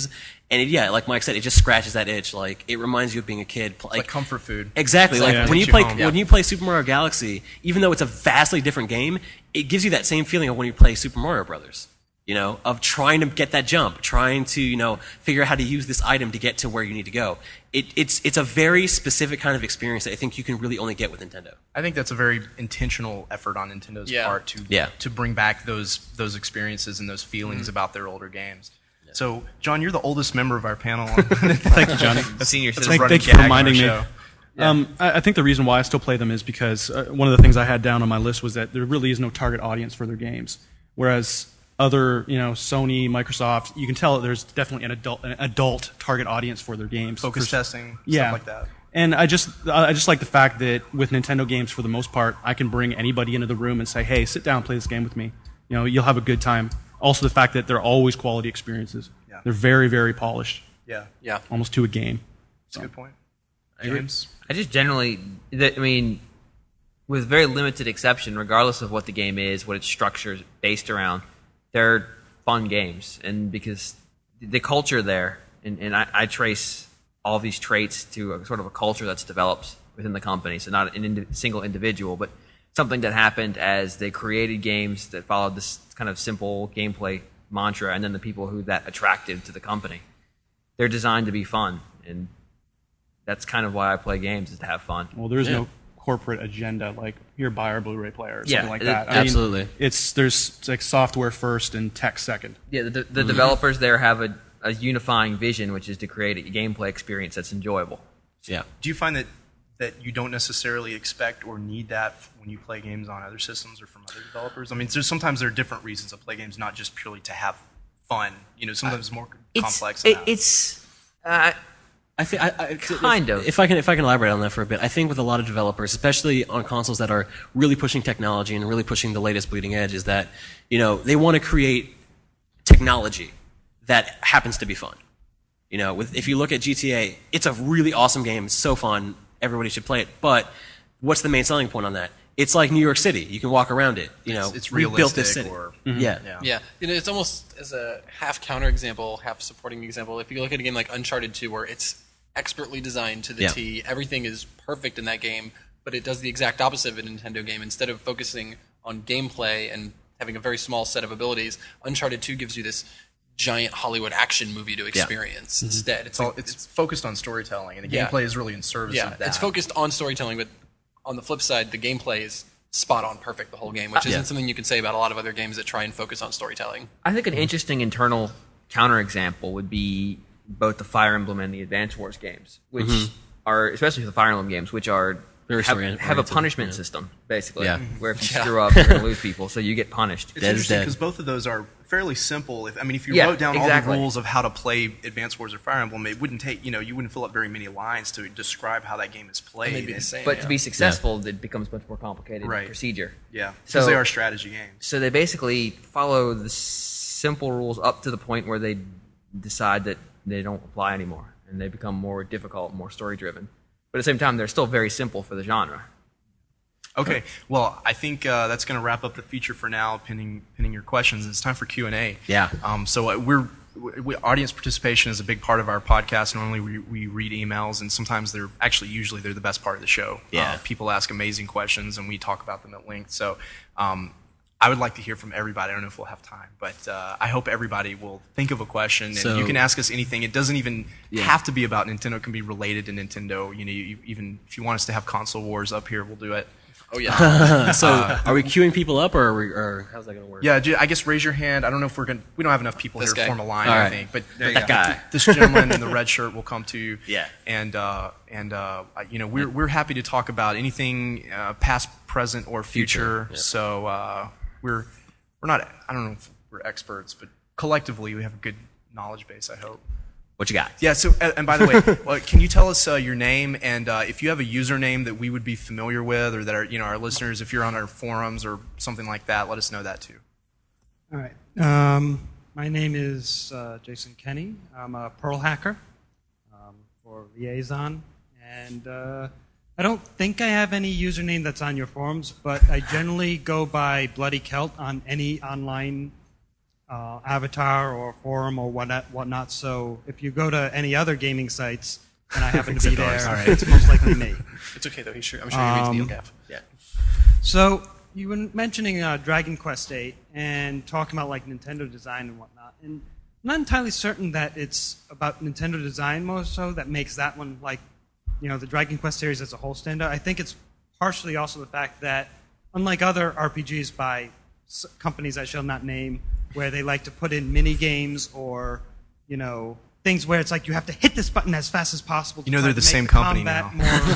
And it, yeah, like Mike said, it just scratches that itch. Like it reminds you of being a kid. It's like comfort food. Exactly. It's Like like when you takes play you home. when you play Super Mario Galaxy, even though it's a vastly different game, it gives you that same feeling of when you play Super Mario Brothers. You know, of trying to get that jump, trying to, you know, figure out how to use this item to get to where you need to go. It, it's it's a very specific kind of experience that I think you can really only get with Nintendo. I think that's a very intentional effort on Nintendo's Yeah. part to Yeah. to bring back those those experiences and those feelings about their older games. So, John, you're the oldest member of our panel. Thank you, Johnny. A senior That's a citizen. Thank, running thank you for gag on our reminding me. show. Um, I, I think the reason why I still play them is because uh, one of the things I had down on my list was that there really is no target audience for their games. Whereas other, you know, Sony, Microsoft, you can tell that there's definitely an adult, an adult target audience for their games. Focus For- testing, yeah. stuff like that. And I just, I just like the fact that with Nintendo games, for the most part, I can bring anybody into the room and say, "Hey, sit down, play this game with me. You know, you'll have a good time." Also, the fact that they're always quality experiences. Yeah. They're very, very polished, Yeah, Yeah. almost to a game. that's a good point. agree. James? I just generally, I mean, with very limited exception, regardless of what the game is, what its structure is based around, they're fun games. And because the culture there, and, and I, I trace all these traits to a sort of a culture that's developed within the company. So not an indi- single individual, but something that happened as they created games that followed this kind of simple gameplay mantra, and then the people who that attracted to the company. They're designed to be fun, and that's kind of why I play games, is to have fun. Well, there is Yeah. no corporate agenda like here buy our Blu-ray player or Yeah, something like it- that. I mean, absolutely. it's there's it's like software first and tech second. Yeah, the, the developers there have a, a unifying vision, which is to create a gameplay experience that's enjoyable. Yeah. Do you find that that you don't necessarily expect or need that when you play games on other systems or from other developers? I mean, there's sometimes there are different reasons to play games, not just purely to have fun. You know, sometimes it's more complex. Than It's, it, that. it's uh, I think I, I, Kind if, of. If I can, if I can elaborate on that for a bit, I think with a lot of developers, especially on consoles that are really pushing technology and really pushing the latest bleeding edge, is that you know they want to create technology that happens to be fun. You know, with if you look at G T A, it's a really awesome game. It's so fun. Everybody should play it. But what's the main selling point on that? It's like New York City. You can walk around it. You know, it's, it's we built this realistic city. or Yeah. yeah. Yeah, you know, it's almost as a half counter example, half supporting example. If you look at a game like Uncharted two, where it's expertly designed to the Yeah. T, everything is perfect in that game, but it does the exact opposite of a Nintendo game. Instead of focusing on gameplay and having a very small set of abilities, Uncharted two gives you this giant Hollywood action movie to experience instead. It's, It's, all, like- it's focused on storytelling, and the Yeah. gameplay is really in service yeah, of that. it's focused on storytelling, but on the flip side, the gameplay is spot on perfect the whole game, which isn't Yeah. something you can say about a lot of other games that try and focus on storytelling. I think an interesting internal counterexample would be both the Fire Emblem and the Advance Wars games, which are, especially the Fire Emblem games, which are Very have, story-oriented, have a punishment yeah. system, basically, Yeah. where if you Yeah. screw up, you're going to lose people, so you get punished. It's Dead is interesting dead. because both of those are fairly simple. If I mean, if you Yeah, wrote down exactly. all the rules of how to play Advance Wars or Fire Emblem, it wouldn't take you know you wouldn't fill up very many lines to describe how that game is played. And they'd be the And- same. But yeah. to be successful, it becomes much more complicated Right. procedure. Yeah, So- because they are strategy games. So they basically follow the simple rules up to the point where they decide that they don't apply anymore, and they become more difficult, more story driven. But at the same time, they're still very simple for the genre. Okay, well, I think uh, that's going to wrap up the feature for now. Pinning, pinning your questions. It's time for Q and A. Yeah. Um, so uh, we're we, audience participation is a big part of our podcast. Normally, we, we read emails, and sometimes they're actually usually they're the best part of the show. Yeah. Uh, people ask amazing questions, and we talk about them at length. So. Um, I would like to hear from everybody. I don't know if we'll have time, but uh, I hope everybody will think of a question, and So- you can ask us anything. It doesn't even Yeah. have to be about Nintendo. It can be related to Nintendo. You know, you, even if you want us to have console wars up here, we'll do it. Oh yeah. So, are we queuing people up, or, are we, or how's that going to work? Yeah, ju- I guess raise your hand. I don't know if we're going to, we don't have enough people This here to guy. form a line, All I right. think. But That but guy. This gentleman in the red shirt will come to you. Yeah. And, uh, and uh, you know, we're, we're happy to talk about anything uh, past, present, or future. Future, yeah. So uh, we're, we're not, I don't know if we're experts, but collectively we have a good knowledge base, I hope. What you got? Yeah. So, uh, and by the way, well, can you tell us uh, your name and uh, if you have a username that we would be familiar with, or that our, you know, our listeners, if you're on our forums or something like that, let us know that too. All right. Um, my name is uh, Jason Kenny. I'm a Pearl hacker um, for Liaison, and uh, I don't think I have any username that's on your forums, but I generally go by Bloody Celt on any online uh, avatar or forum or whatnot, whatnot. So if you go to any other gaming sites and I happen to be there, ours. it's most likely me. It's okay though. He's sure. I'm sure he reads Um, NeoGAF. Yeah. So you were mentioning uh, Dragon Quest eight and talking about like Nintendo design and whatnot, and I'm not entirely certain that it's about Nintendo design more so that makes that one like, you know, the Dragon Quest series as a whole stand out. I think it's partially also the fact that unlike other R P Gs by s- companies I shall not name, where they like to put in mini games or, you know, things where it's like you have to hit this button as fast as possible. To You know try they're to the make same company combat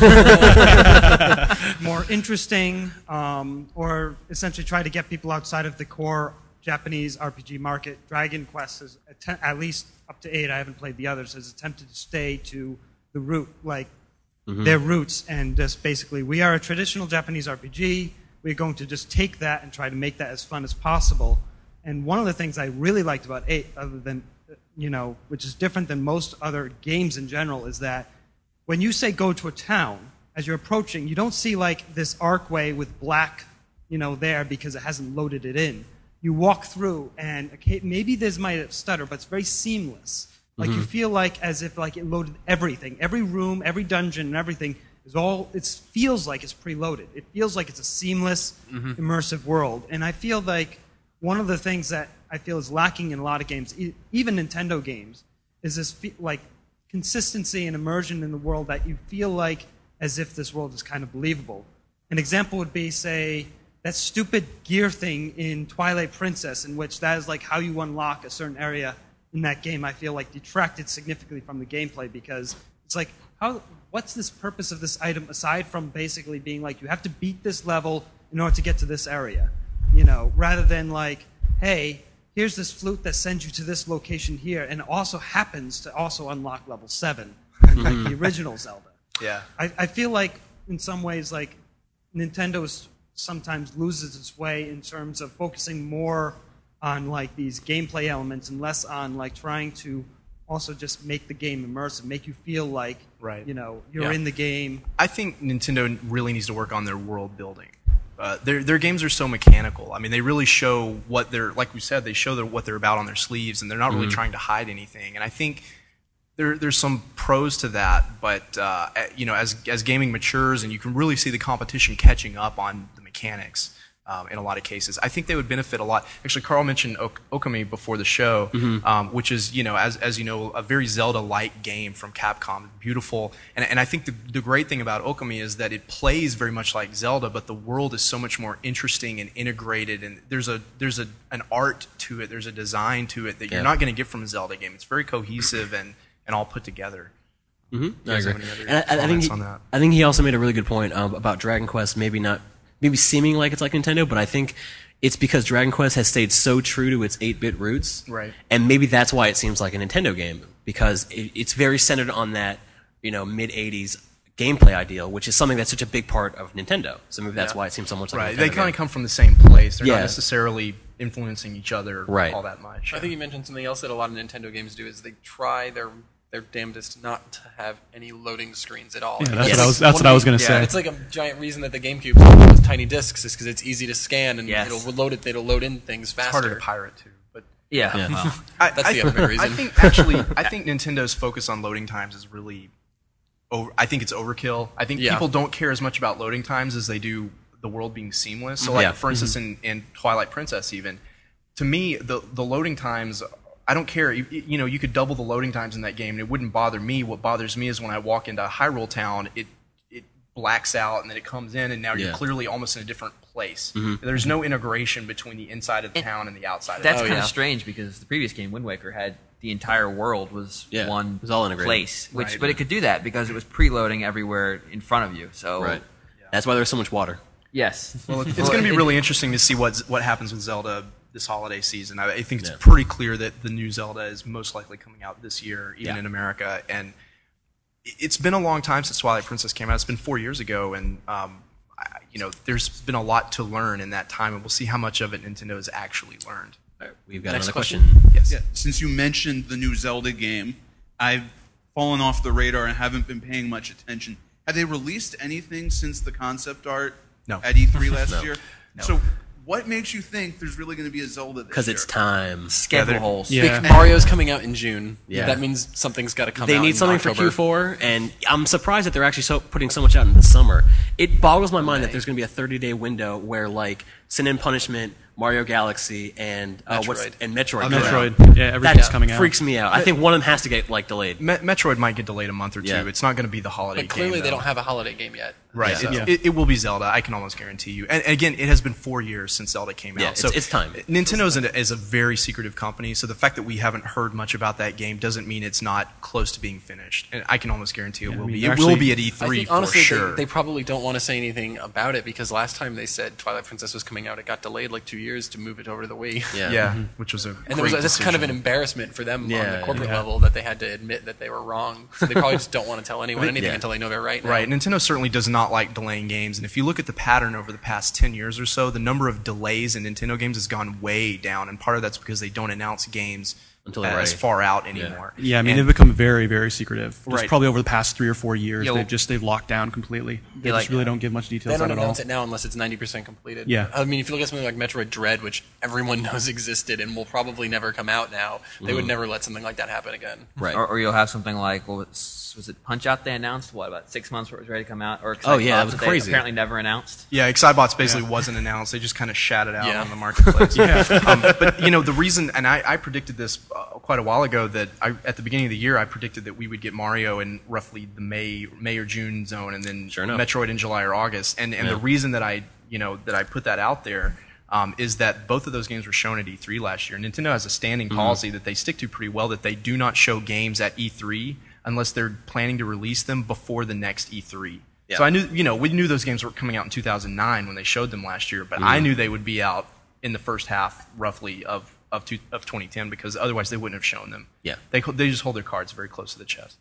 now. More, more interesting, um, or essentially try to get people outside of the core Japanese R P G market. Dragon Quest is att- at least up to eight. I haven't played the others. Has attempted to stay to the root, like Mm-hmm. their roots, and just basically, we are a traditional Japanese R P G. We're going to just take that and try to make that as fun as possible. And one of the things I really liked about eight, other than, you know, which is different than most other games in general, is that when you say go to a town, as you're approaching, you don't see like this archway with black, you know, there because it hasn't loaded it in. You walk through, and okay, maybe this might stutter, but it's very seamless. Like you feel like as if like it loaded everything, every room, every dungeon, and everything is all. It feels like it's preloaded. It feels like it's a seamless, immersive world. And I feel like one of the things that I feel is lacking in a lot of games, e- even Nintendo games, is this fe- like consistency and immersion in the world that you feel like as if this world is kind of believable. An example would be, say, that stupid gear thing in Twilight Princess, in which that is like how you unlock a certain area in that game. I feel like detracted significantly from the gameplay because it's like, how? What's this purpose of this item aside from basically being like you have to beat this level in order to get to this area, you know, rather than like, hey, here's this flute that sends you to this location here, and it also happens to also unlock level seven, like the original Zelda. Yeah. I, I feel like in some ways, like Nintendo sometimes loses its way in terms of focusing more on like these gameplay elements and less on like trying to also just make the game immersive, make you feel like Right. you know you're Yeah. in the game. I think Nintendo really needs to work on their world building. Uh, their their games are so mechanical. I mean, they really show what they're like. We said they show their, what they're about on their sleeves, and they're not really trying to hide anything. And I think there there's some pros to that. But uh, you know, as as gaming matures, and you can really see the competition catching up on the mechanics. Um, in a lot of cases, I think they would benefit a lot. Actually, Carl mentioned ok- Okami before the show, um, which is, you know, as as you know, a very Zelda-like game from Capcom. Beautiful, and and I think the the great thing about Okami is that it plays very much like Zelda, but the world is so much more interesting and integrated, and there's a there's a an art to it, there's a design to it that Yeah. you're not going to get from a Zelda game. It's very cohesive and and all put together. Mm-hmm. I guys agree. have any other And I, I think comments he, on that? I think he also made a really good point um, about Dragon Quest maybe not maybe seeming like it's like Nintendo, but I think it's because Dragon Quest has stayed so true to its eight-bit roots, Right. And maybe that's why it seems like a Nintendo game because it, it's very centered on that you know mid eighties gameplay ideal, which is something that's such a big part of Nintendo. So maybe that's Yeah. why it seems so much like Right, a Nintendo they kind game. of come from the same place. They're Yeah. not necessarily influencing each other Right. all that much. I think you mentioned something else that a lot of Nintendo games do is they try their their damnedest not to have any loading screens at all. Yeah, that's Yes. what I was. That's One what I of was the- going to yeah, say. It's like a giant reason that the GameCube has those tiny discs is because it's easy to scan and Yes. it'll load it. It'll load in things faster. it's harder to pirate too, but. Yeah. Yeah. Well, I, That's I, the other reason. I think actually, I think Nintendo's focus on loading times is really, over, I think it's overkill. I think Yeah. people don't care as much about loading times as they do the world being seamless. So, like Yeah. for instance, in, in Twilight Princess, even to me, the the loading times, I don't care. You, you know, you could double the loading times in that game, and it wouldn't bother me. What bothers me is when I walk into Hyrule Town, it it blacks out, and then it comes in, and now Yeah. you're clearly almost in a different place. There's no integration between the inside of the town and the outside. that's of the kind yeah. of strange because the previous game, Wind Waker, had the entire world was Yeah, one it was all integrated. place, which Right. but it could do that because it was preloading everywhere in front of you. So Right. That's why there's so much water. yes, Well, it's Well, going to be it- really interesting to see what what happens with Zelda this holiday season. I, I think it's Yeah. pretty clear that the new Zelda is most likely coming out this year, even Yeah. in America. And it- it's been a long time since Twilight Princess came out. It's been four years ago, and um, I, you know, there's been a lot to learn in that time, and we'll see how much of it Nintendo has actually learned. All right, we've got Next another question. question. Yes. Yeah, since you mentioned the new Zelda game, I've fallen off the radar and haven't been paying much attention. Have they released anything since the concept art No. at E three last No. year? No. So what makes you think there's really going to be a Zelda this Because year? it's time. Schedule they're- holes. Yeah. Big Mario's coming out in June. Yeah. That means something's got to come They out need in something for October. Q four, and I'm surprised that they're actually so, putting so much out in the summer. It boggles my mind that there's going to be a thirty-day window where, like, Sin and Punishment, Mario Galaxy, and uh, what's Metroid. and Metroid. Uh, come out. Metroid. Yeah, everything's That coming out. freaks me out. I think one of them has to get like delayed. Me- Metroid might get delayed a month or two. Yeah. It's not going to be the holiday But clearly game, they though. don't have a holiday game yet. Right. Yeah. It, Yeah. it, it will be Zelda. I can almost guarantee you. And again, it has been four years since Zelda came Yeah, out. it's- it's time. Nintendo is a, is a very secretive company, so the fact that we haven't heard much about that game doesn't mean it's not close to being finished. And I can almost guarantee it Yeah, I will mean, be. It actually- will be at E I three think, for honestly, sure. they, they probably don't want to say anything about it because last time they said Twilight Princess was coming out, it got delayed like two years to move it over to the Wii. Yeah. yeah, which was a And great there was that's kind of an decision. embarrassment for them on Yeah, the corporate yeah. level that they had to admit that they were wrong. So they probably just don't want to tell anyone anything Yeah. until they know they're right. Now. Right, Nintendo certainly does not like delaying games, and if you look at the pattern over the past ten years or so, the number of delays in Nintendo games has gone way down, and part of that's because they don't announce games Until they're as ready. far out anymore. Yeah, I mean, And- they've become very, very secretive. Just Right. probably over the past three or four years, Yeah, well- they've just they've locked down completely. They like- just really don't give much They details don't on it at all. announce it now unless it's ninety percent completed. Yeah. I mean, if you look at something like Metroid Dread, which everyone knows existed and will probably never come out now, they would never let something like that happen again. Right. Or, or you'll have something like, what was, was it Punch Out they announced, what, about six months before it was ready to come out? Or Oh, yeah, that Excitebots was they crazy. apparently never announced. Yeah, Excitebots basically wasn't announced. They just kind of shat it out Yeah. on the marketplace. um, but, you know, the reason, and I, I predicted this uh, quite a while ago, that I, at the beginning of the year, I predicted that we would get Mario in roughly the May May or June zone, and then Sure enough. Metroid in July or August. And, and Yeah. the reason that I, you know, that I put that out there um, is that both of those games were shown at E three last year. Nintendo has a standing Mm-hmm. policy that they stick to pretty well, that they do not show games at E three unless they're planning to release them before the next E three. Yeah. So I knew, you know, we knew those games were coming out in two thousand nine when they showed them last year, but Mm-hmm. I knew they would be out in the first half, roughly, of of, two, of twenty ten, because otherwise they wouldn't have shown them. Yeah. They they just hold their cards very close to the chest.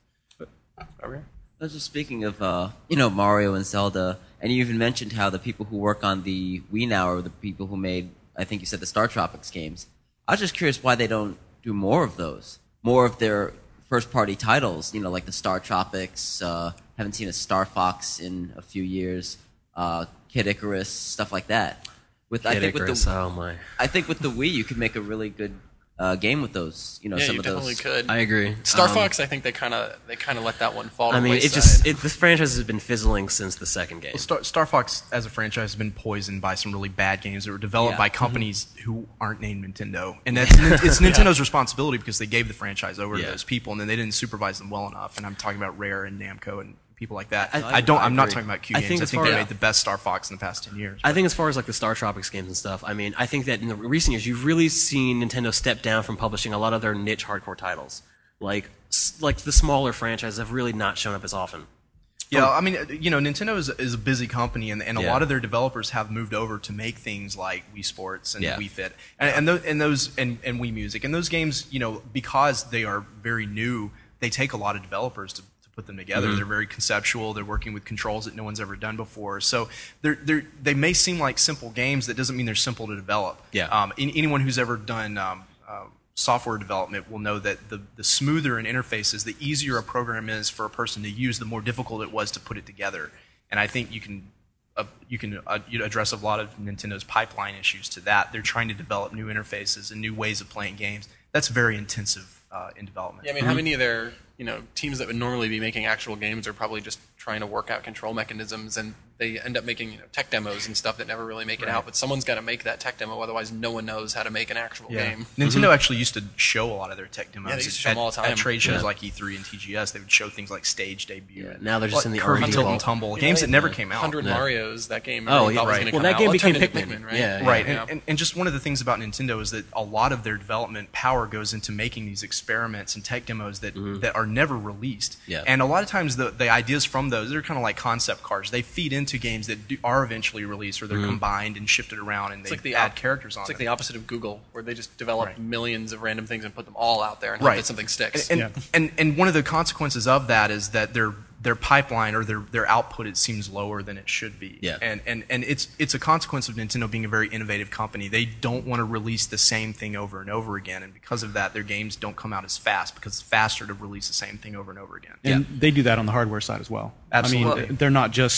I was just speaking of, uh, you know, Mario and Zelda, and you even mentioned how the people who work on the Wii now are the people who made, I think you said, the Star Tropics games. I was just curious why they don't do more of those, more of their first-party titles, you know, like the Star Tropics. Uh, haven't seen a Star Fox in a few years. Uh, Kid Icarus, stuff like that. With I Kid think Icarus, with the oh my. I think with the Wii, you could make a really good uh, game with those. You know, Yeah, some you of definitely those. could. I agree. Star Um, Fox, I think they kind of they kind of let that one fall. to I the mean, it wayside. just it, this franchise has been fizzling since the second game. Well, Star, Star Fox as a franchise has been poisoned by some really bad games that were developed Yeah. by companies who aren't named Nintendo, and that's it's Nintendo's responsibility because they gave the franchise over Yeah. to those people, and then they didn't supervise them well enough. And I'm talking about Rare and Namco and people like that. I- I, don't. I I'm not agree. talking about Q I games. think I as think far they as- made the best Star Fox in the past ten years. I think as far as like the Star Tropics games and stuff, I mean, I think that in the recent years you've really seen Nintendo step down from publishing a lot of their niche hardcore titles. Like s- like the smaller franchises have really not shown up as often. Yeah, I mean, you know, Nintendo is, is a busy company, and, and a Yeah. lot of their developers have moved over to make things like Wii Sports and Yeah. Wii Fit, and, and, those, and those and, and Wii Music, and those games, you know, because they are very new, they take a lot of developers to, to put them together. Mm-hmm. They're very conceptual. They're working with controls that no one's ever done before. So they're, they're, they may seem like simple games. That doesn't mean they're simple to develop. Yeah. Um, in, anyone who's ever done um, uh, software development will know that the, the smoother an interface is, the easier a program is for a person to use, the more difficult it was to put it together. And I think you can uh, you can uh, you address a lot of Nintendo's pipeline issues to that. They're trying to develop new interfaces and new ways of playing games. That's very intensive uh, in development. Yeah, I mean, how many of their you know teams that would normally be making actual games are probably just trying to work out control mechanisms, and they end up making you know tech demos and stuff that never really make it out. But someone's got to make that tech demo, otherwise no one knows how to make an actual Yeah. game. Nintendo actually used to show a lot of their tech demos Yeah, they used to show at, them all the time. at trade shows Yeah. like E three and T G S. They would show things like Stage Debut. Yeah, and now they're just in the Curve R and D Tilt and vault. Tumble, You know, games they that never had came out. one hundred Yeah. Marios, that game. Oh, everyone yeah, thought was right. gonna Well, come that out. game Well, it turned became into Pikmin. right? Yeah, Right, Yeah. and, and, and just one of the things about Nintendo is that a lot of their development power goes into making these experiments and tech demos that, that are never released. Yeah. And a lot of times the, the ideas from those, they're kind of like concept cars. They feed into games that do, are eventually released, or they're combined and shifted around, and It's they like the add op- characters on It's like them. the opposite of Google, where they just develop Right. millions of random things and put them all out there and hope Right. that something sticks. And, Yeah. and, and one of the consequences of that is that their their pipeline or their, their output, it seems lower than it should be. Yeah. And and, and it's it's a consequence of Nintendo being a very innovative company. They don't want to release the same thing over and over again, and because of that, their games don't come out as fast because it's faster to release the same thing over and over again. And they do that on the hardware side as well. I Absolutely. mean, they're not just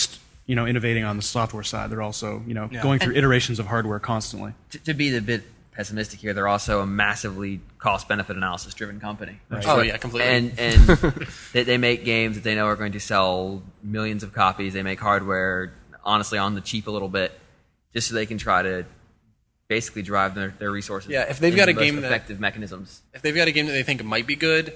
you know, innovating on the software side. They're also, you know, Yeah. going through iterations of hardware constantly. To, to be the bit pessimistic here, they're also a massively cost-benefit analysis-driven company. Oh, yeah, completely. And and they, they make games that they know are going to sell millions of copies. They make hardware, honestly, on the cheap a little bit, just so they can try to basically drive their, their resources. Yeah, if they've into got a the most game that- effective mechanisms. If they've got a game that they think might be good,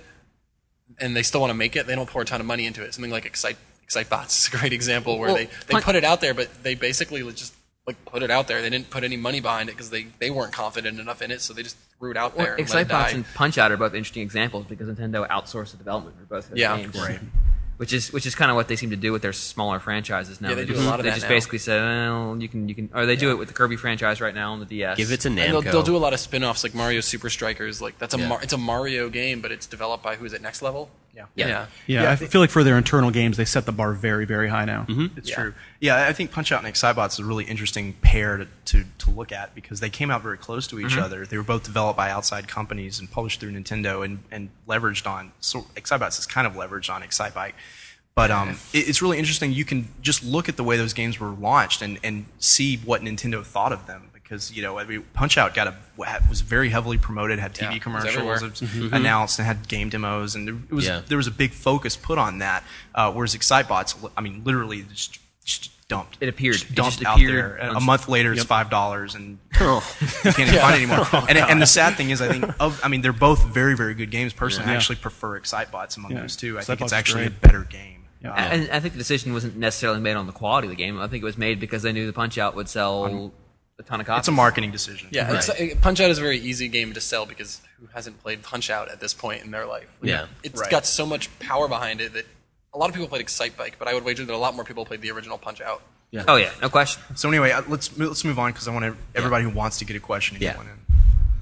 and they still want to make it, they don't pour a ton of money into it. Something like Excite Excitebots is a great example where Well, they, they Pun- put it out there, but they basically just like put it out there. They didn't put any money behind it because they, they weren't confident enough in it, so they just threw it out there. Well, and let it Excitebots die. and Punch-Out are both interesting examples because Nintendo outsourced the development for both of their Yeah, games. right. Which is which is kind of what they seem to do with their smaller franchises now. Yeah, they do just, a lot of They that just now. basically say, well, you can you can, or they do it with the Kirby franchise right now on the D S. Give it to And they'll, Namco. they'll do a lot of spin-offs like Mario Super Strikers. Like that's a Yeah. Mar- it's a Mario game, but it's developed by who is it? Next Level. Yeah. Yeah. yeah. Yeah, Yeah, I they- feel like for their internal games, they set the bar very, very high now. It's Yeah. true. Yeah, I think Punch Out and Excitebots is a really interesting pair to, to, to look at because they came out very close to each other. They were both developed by outside companies and published through Nintendo and, and leveraged on. So Excitebots is kind of leveraged on Excitebike. But um, it, it's really interesting. You can just look at the way those games were launched and, and see what Nintendo thought of them. Because you know, I mean, Punch Out got a was very heavily promoted, had T V Yeah, it was commercials, everywhere. it was announced, and had game demos, and there, it was Yeah. there was a big focus put on that. Uh, whereas Excitebots, I mean, literally just, just dumped. It appeared. Just It dumped just out appeared there. A on- month later, it's five dollars, and Oh. you can't even find it anymore. And, and the sad thing is, I think, of, I mean, they're both very, very good games. Personally, I Yeah. actually prefer Excitebots among Yeah. those two. I think Excitebots it's is actually great. a better game. Yeah. Uh, And I think the decision wasn't necessarily made on the quality of the game. I think it was made because they knew the Punch Out would sell a ton of copies. it's a marketing decision. Yeah, it's, uh, Punch Out is a very easy game to sell because who hasn't played Punch Out at this point in their life? Yeah. It's Right. got so much power behind it that a lot of people played Excitebike, but I would wager that a lot more people played the original Punch Out. Oh yeah, no question. So anyway, uh, let's let's move on because I want to, everybody who wants to get a question to get Yeah. one in.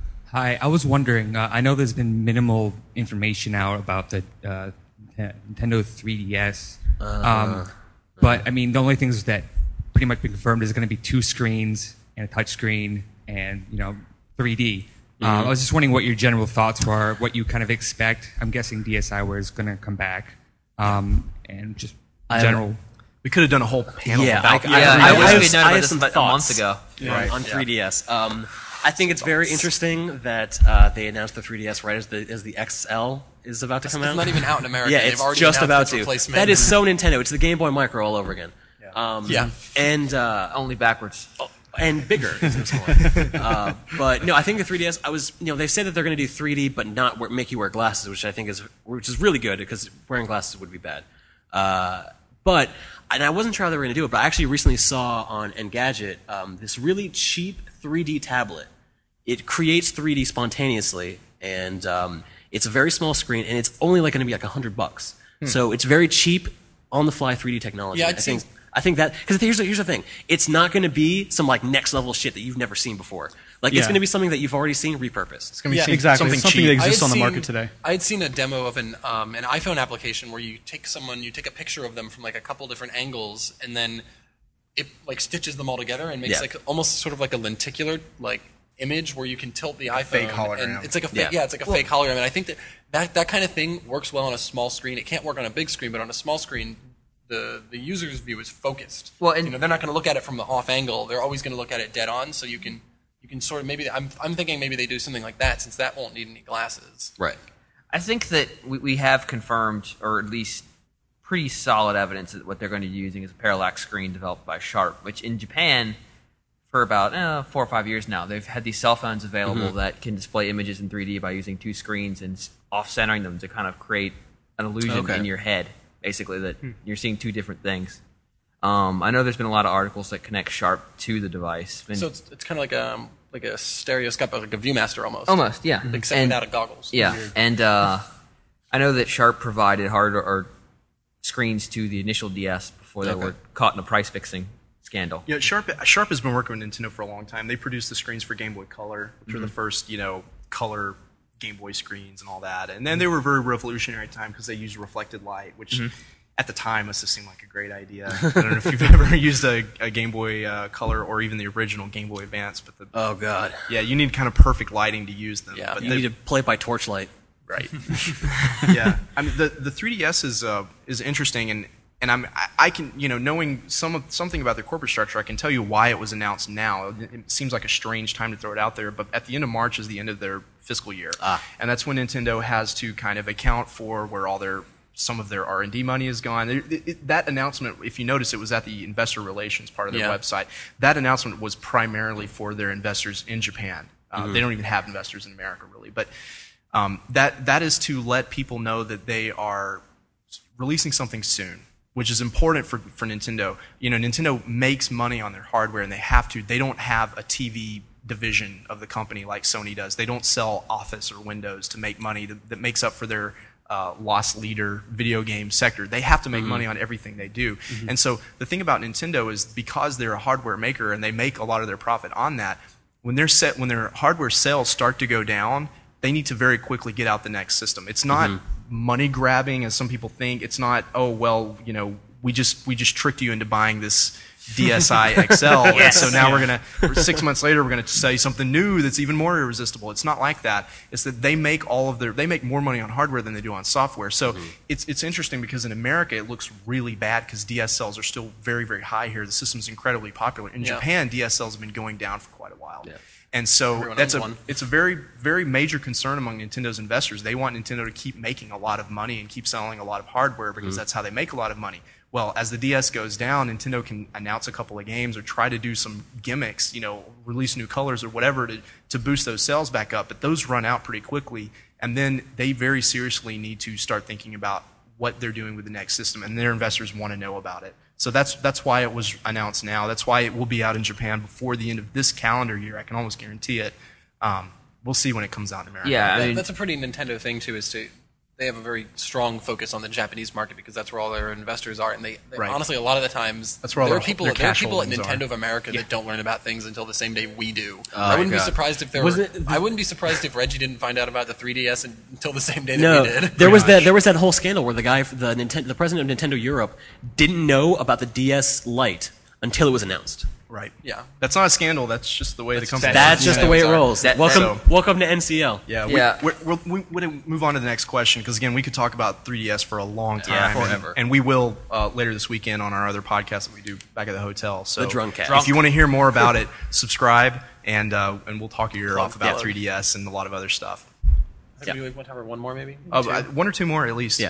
Hi, I was wondering. Uh, I know there's been minimal information out about the uh, Nintendo three D S, um, but I mean, the only things that pretty much been confirmed is going to be two screens and a touch screen, and you know, three D. Um, I was just wondering what your general thoughts were, what you kind of expect. I'm guessing DSiWare is going to come back, um, and just I- general. We could have done a whole panel Yeah, about I- that. Yeah, I- I, I wish have- we had known I about have this some about a month thoughts. ago. Right. on three D S. Um, I think it's very interesting that uh, they announced the three D S right as the as the X L is about to come It's out. not even out in America. Yeah, They've it's already just announced about its to. replacement. That is so Nintendo. It's the Game Boy Micro all over again. Um, Yeah. and uh, Only backwards. and bigger. is this one. uh, but no, I think the three D S. I was, you know, they say that they're going to do three D, but not wear, make you wear glasses, which I think is which is really good because wearing glasses would be bad. Uh, but and I wasn't sure how they were going to do it, but I actually recently saw on Engadget um, this really cheap three D tablet. It creates three D spontaneously, and um, it's a very small screen, and it's only like going to be like a hundred bucks. So it's very cheap, on the fly three D technology. Yeah, I I'd think. seen- I think that because here's the, here's the thing. It's not going to be some like next level shit that you've never seen before. Like it's Yeah. going to be something that you've already seen repurposed. It's going to be Yeah. cheap- Exactly. something It's something cheap. that I had exists on the seen- market today. I had seen a demo of an um, an iPhone application where you take someone, you take a picture of them from like a couple different angles, and then it like stitches them all together and makes Yeah. like almost sort of like a lenticular like image where you can tilt the iPhone. fake hologram. And it's like a fake, Yeah. yeah. it's like a fake hologram. And I think that, that that kind of thing works well on a small screen. It can't work on a big screen, but on a small screen, the the user's view is focused. Well, and- you know, they're not going to look at it from the off angle. They're always going to look at it dead on. So you can you can sort of maybe I'm I'm thinking maybe they do something like that since that won't need any glasses. Right. I think that we, we have confirmed, or at least pretty solid evidence that what they're going to be using is a parallax screen developed by Sharp, which in Japan, for about eh, four or five years now, they've had these cell phones available that can display images in three D by using two screens and s- off-centering them to kind of create an illusion Okay. in your head, basically, that you're seeing two different things. Um, I know there's been a lot of articles that connect Sharp to the device. And- So it's, it's kind of like a like a stereoscope, like a ViewMaster almost. almost, yeah. Except And- without a goggles. Yeah, and uh, I know that Sharp provided hardware or screens to the initial D S before they Okay. were caught in a price fixing scandal. Yeah, Sharp Sharp has been working with Nintendo for a long time. They produced the screens for Game Boy Color, which were the first, you know, color Game Boy screens and all that. And then they were very revolutionary at the time because they used reflected light, which at the time must have seemed like a great idea. I don't know if you've ever used a, a Game Boy uh, Color or even the original Game Boy Advance, but the, Oh God. yeah, you need kind of perfect lighting to use them. Yeah. but You they- need to play it by torchlight. Right. Yeah. I mean, the the three D S is uh, is interesting, and and I'm I, I can you know knowing some of, something about their corporate structure, I can tell you why it was announced now. It, it seems like a strange time to throw it out there, but at the end of March is the end of their fiscal year, Ah. and that's when Nintendo has to kind of account for where all their some of their R and D money is gone. It, it, it, that announcement, if you notice, it was at the investor relations part of their Yeah. website. That announcement was primarily for their investors in Japan. Uh, Mm-hmm. They don't even have investors in America, really. But um, that that is to let people know that they are releasing something soon, which is important for, for Nintendo. You know, Nintendo makes money on their hardware, and they have to. They don't have a T V division of the company like Sony does. They don't sell Office or Windows to make money that, that makes up for their uh, loss leader video game sector. They have to make money on everything they do. And so the thing about Nintendo is because they're a hardware maker and they make a lot of their profit on that, when they're set, when their hardware sales start to go down, they need to very quickly get out the next system. It's not money grabbing as some people think. It's not, oh well, you know, we just we just tricked you into buying this D S i X L, and so now we're gonna six months later we're gonna sell you something new that's even more irresistible. It's not like that. It's that they make all of their they make more money on hardware than they do on software. So it's it's interesting because in America it looks really bad because D S Ls are still very very high here. The system's incredibly popular. In Yeah. Japan, D S Ls have been going down for quite a while. Yeah. And so Everyone that's owns a one. it's a very very major concern among Nintendo's investors. They want Nintendo to keep making a lot of money and keep selling a lot of hardware because that's how they make a lot of money. Well, as the D S goes down, Nintendo can announce a couple of games or try to do some gimmicks, you know, release new colors or whatever to, to boost those sales back up. But those run out pretty quickly. And then they very seriously need to start thinking about what they're doing with the next system. And their investors want to know about it. So that's that's why it was announced now. That's why it will be out in Japan before the end of this calendar year. I can almost guarantee it. Um, we'll see when it comes out in America. Yeah, I That- mean, that's a pretty Nintendo thing too. Is to they have a very strong focus on the Japanese market because that's where all their investors are, and they, they Right. honestly a lot of the times That's where all there are their- people their there are cash people at holdings Nintendo are. of America Yeah. that don't learn about things until the same day we do. Oh, I wouldn't my be God. surprised if there Wasn't were, it the- I wouldn't be surprised if Reggie didn't find out about the three D S until the same day that No, we did. there was Pretty that much. there was that whole scandal where the guy, the Nintendo, the president of Nintendo Europe, didn't know about the D S Lite until it was announced. Right. Yeah. That's not a scandal. That's just the way the company. That's just the way it Sorry. rolls. That- welcome, so- welcome to N C L. Yeah, Yeah. We, we're, we're, we would move on to the next question because again, we could talk about three D S for a long time, Yeah, and- forever. and, we will uh, later this weekend on our other podcast that we do back at the hotel. So, The Drunk Cast. if you want to hear more about it, subscribe, and uh, and we'll talk your ear Plug, off about plug. three D S and a lot of other stuff. I think we have one time or one more maybe. Uh, Two? uh, one or two more at least. Yeah.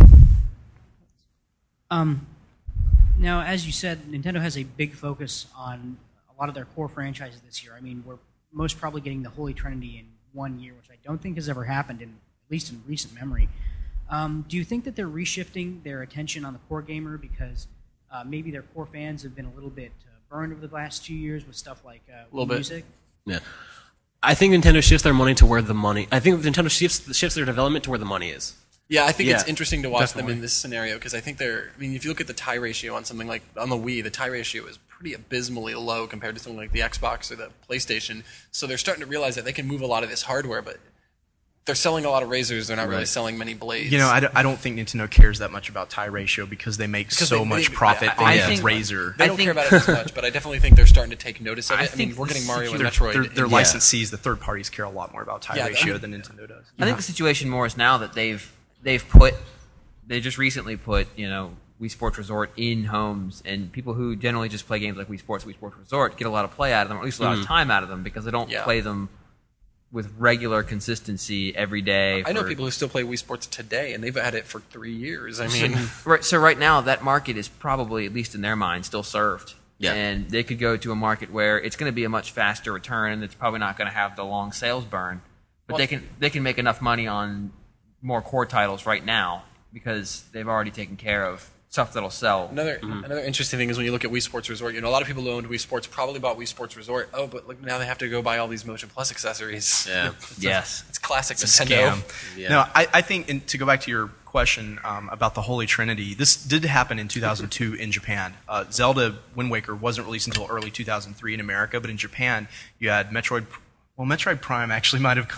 Um, now, as you said, Nintendo has a big focus on a lot of their core franchises this year. I mean, we're most probably getting the Holy Trinity in one year, which I don't think has ever happened, in at least in recent memory. Um, do you think that they're reshifting their attention on the core gamer because uh, maybe their core fans have been a little bit uh, burned over the last two years with stuff like uh, Little Wii bit. Music? Yeah. I think Nintendo shifts their money to where the money. I think Nintendo shifts shifts their development to where the money is. Yeah, I think it's Yeah, interesting to watch them definitely. in this scenario because I think they're. I mean, if you look at the tie ratio on something like on the Wii, the tie ratio is pretty abysmally low compared to something like the Xbox or the PlayStation. So they're starting to realize that they can move a lot of this hardware, but they're selling a lot of razors. They're not really Right. selling many blades. You know, I, d- I don't think Nintendo cares that much about tie ratio because they make Because so they- much they- profit I- on I the think- Razor. they I don't think- care about it as much, but I definitely think they're starting to take notice of it. I I, mean, think we're getting Mario and Their, Metroid. their, their in- Yeah. licensees, the third parties, care a lot more about tie Yeah, I ratio mean- than Nintendo does. I think the situation more is now that they've they've put they just recently put you know Wii Sports Resort in homes, and people who generally just play games like Wii Sports, Wii Sports Resort get a lot of play out of them, or at least a lot of time out of them because they don't Yeah. play them with regular consistency every day. I know for- people who still play Wii Sports today, and they've had it for three years. I mean, Right, so right now, that market is probably, at least in their mind, still served. Yeah. And they could go to a market where it's going to be a much faster return, and it's probably not going to have the long sales burn. But Well- they can they can make enough money on more core titles right now because they've already taken care of stuff that'll sell. Another another interesting thing is when you look at Wii Sports Resort, you know, a lot of people who owned Wii Sports probably bought Wii Sports Resort. Oh, but look, now they have to go buy all these Motion Plus accessories. Yeah. It's- Yes. It's classic It's a Nintendo. scam. Yeah. No, I, I think, and to go back to your question um, about the Holy Trinity, this did happen in two thousand two in Japan. Uh, Zelda Wind Waker wasn't released until early two thousand three in America, but in Japan, you had Metroid. Well, Metroid Prime actually might have come out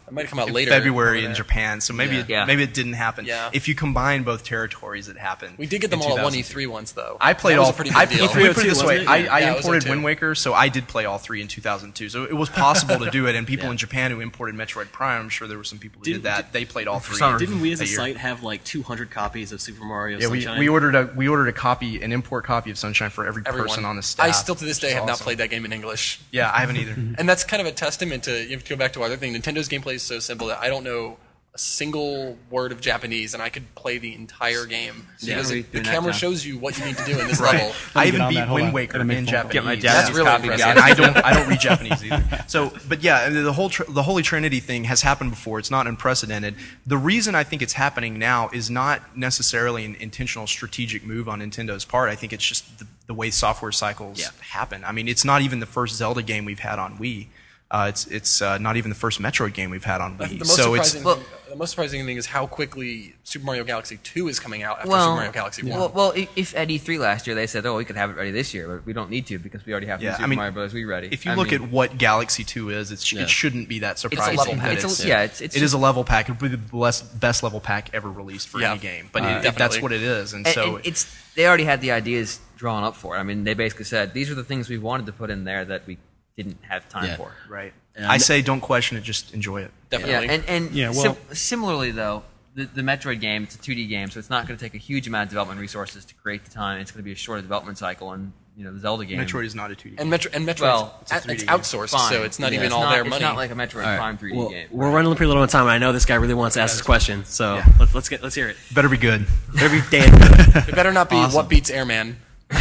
It might come out in later February over in there. Japan, so maybe Yeah. it, Yeah. maybe it didn't happen. Yeah. If you combine both territories, it happened. We did get them in all at one two thousand two. E three once, though. I played that was all. a pretty I, big deal. let me put it this way: wasn't it? I, Yeah. I Yeah, it was imported oh two. Wind Waker, so I did play all three in two thousand two. So it was possible to do it, and people in Japan who imported Metroid Prime, I'm sure there were some people who Did- did that. They played all three. some- Didn't we as a that year. site have like two hundred copies of Super Mario Yeah, we, Sunshine? we ordered a we ordered a copy, an import copy of Sunshine for every Everyone. person on the staff. I still to this which day is have not awesome. played that game in English. Yeah, I haven't either. And that's kind of a testament to, you have to go back to our other thing, Nintendo's gameplay is so simple that I don't know a single word of Japanese and I could play the entire game. Because Yeah. it- the Doing that camera now. shows you what you need to do in this Right. level. I get even on beat that. Hold Wind on. Waker Gotta make in a phone call. Japanese. Get my That's Japanese really copy impressive. And I don't I don't read Japanese either. So, but yeah, the whole tr- the Holy Trinity thing has happened before. It's not unprecedented. The reason I think it's happening now is not necessarily an intentional strategic move on Nintendo's part. I think it's just the, the way software cycles Yeah. happen. I mean, it's not even the first Zelda game we've had on Wii. Uh, it's it's uh, not even the first Metroid game we've had on I Wii. think the most, so it's surprising Well- thing, the most surprising thing is how quickly Super Mario Galaxy two is coming out after Well, Super Mario Galaxy one. well, well, if- if at E three last year they said, "Oh, we could have it ready this year," but we don't need to because we already have Yeah, Super I mean, Mario Bros. Wii ready. if you I look mean, at what Galaxy two is, it's, Yeah. it shouldn't be that a surprising. level that pack. it's a, yeah, it's it's It is a level pack. It would be the best, best level pack ever released for Yeah. any game. But Uh, it, it- that's definitely. what it is. And, and, so and it's they already had the ideas drawn up for it. I mean, they basically said these are the things we wanted to put in there that we didn't have time Yeah. for. right. Yeah. I say don't question it, just enjoy it. Definitely. Yeah, and and Yeah, sim- well- similarly though, the, the Metroid game, it's a two D game, so it's not going to take a huge amount of development resources to create the time. It's going to be a shorter development cycle, and you know the Zelda game. Metroid is not a two D. and Metro, and Metroid, Well, it's, it's a it's three D game. outsourced, Fine. so it's not Yeah, even it's all not, their it's money. not like a Metroid All right. Prime three D Well, game. we're running pretty low on time. and I know this guy really wants to ask this question, so Yeah. let's let's get let's hear it. Better be good. Better be damn good. It better not be Awesome. what beats Airman.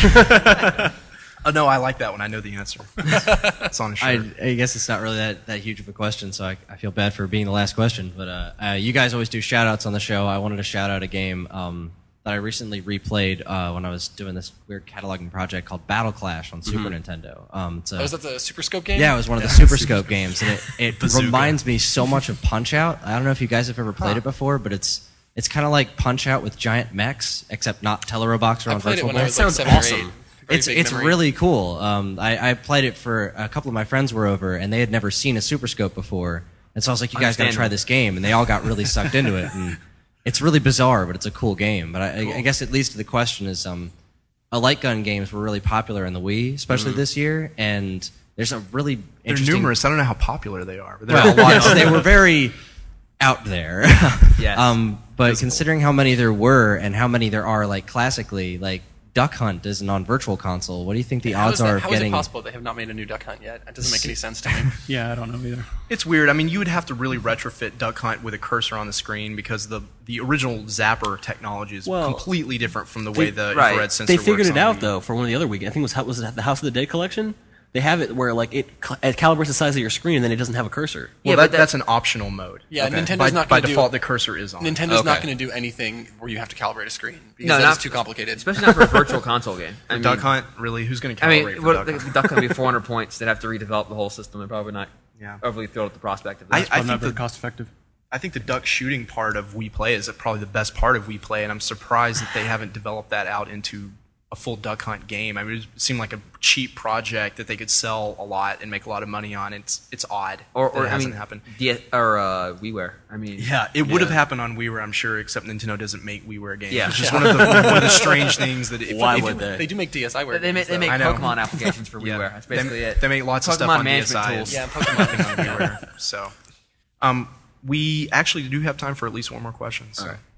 Oh no, I like that one. I know the answer. It's on a shirt. I, I guess it's not really that, that huge of a question, so I, I feel bad for being the last question. But uh, uh, you guys always do shout outs on the show. I wanted to shout out a game um, that I recently replayed uh, when I was doing this weird cataloging project called Battle Clash on Super Nintendo. Um, it's a- Oh, is that the Super Scope game? yeah, it was one of the Super Scope games, and it, it Bazooka. reminds me so much of Punch Out. I don't know if you guys have ever played it before, but it's it's kind of like Punch Out with giant mechs, except not Telerobox or I on played it virtual when I board. was like sounds seven or awesome. eight. Very It's big it's memory. really cool. Um, I, I played it for a couple of my friends were over, and they had never seen a Super Scope before, and so I was like, "You guys got to try Understandable. this game," and they all got really sucked into it. And it's really bizarre, but it's a cool game. But I, I guess it leads to the question: is um, a light gun games were really popular in the Wii, especially this year, and there's a really Mm-hmm. They're interesting. numerous. I don't know how popular they are, but they're Well, a lot. yes, they were very out there. Yes. Um, but considering how many there were and how many there are, like classically, like Duck Hunt isn't on Virtual Console. What do you think the How odds is that- are of how is getting? it possible they have not made a new Duck Hunt yet? That doesn't make any sense to me. Yeah, I don't know either. It's weird. I mean, you would have to really retrofit Duck Hunt with a cursor on the screen because the the original Zapper technology is Well, completely different from the way the right. infrared sensor They figured works it on out Wii. though for one of the other week. I think it was was it the House of the Dead collection. They have it where like it, cal- it calibrates the size of your screen and then it doesn't have a cursor. Well, Yeah, that, but that- that's an optional mode. Yeah, Nintendo's by, not by gonna do- default. The cursor is on. Nintendo's not Okay. going to do anything where you have to calibrate a screen because No, that not- is too complicated. especially not for a virtual console game. I mean, Duck Hunt, really? Who's going to I calibrate mean, for what, Duck the, Hunt? the Duck Hunt would be four hundred points. They'd have to redevelop the whole system. They're probably not Yeah. overly thrilled at the prospect of I- that. I Probably not think very the- cost effective. I think the duck shooting part of Wii Play is probably the best part of Wii Play, and I'm surprised that they haven't developed that out into a full Duck Hunt game. I mean, it seemed like a cheap project that they could sell a lot and make a lot of money on. It's it's odd or, that or it I hasn't mean, happened. D- or uh, WiiWare. I mean, Yeah, it would have Yeah. happened on WiiWare, I'm sure, except Nintendo doesn't make WiiWare games. Yeah. Which is one of the one of the strange things that if, Why if would you- they? They do make D S I they, they make, they make I know. Pokemon applications for WiiWare. That's They- basically it. They make lots of stuff Pokemon on D S management I. tools. Yeah, Pokemon. on WiiWare. So, um, we actually do have time for at least one more question. So. right.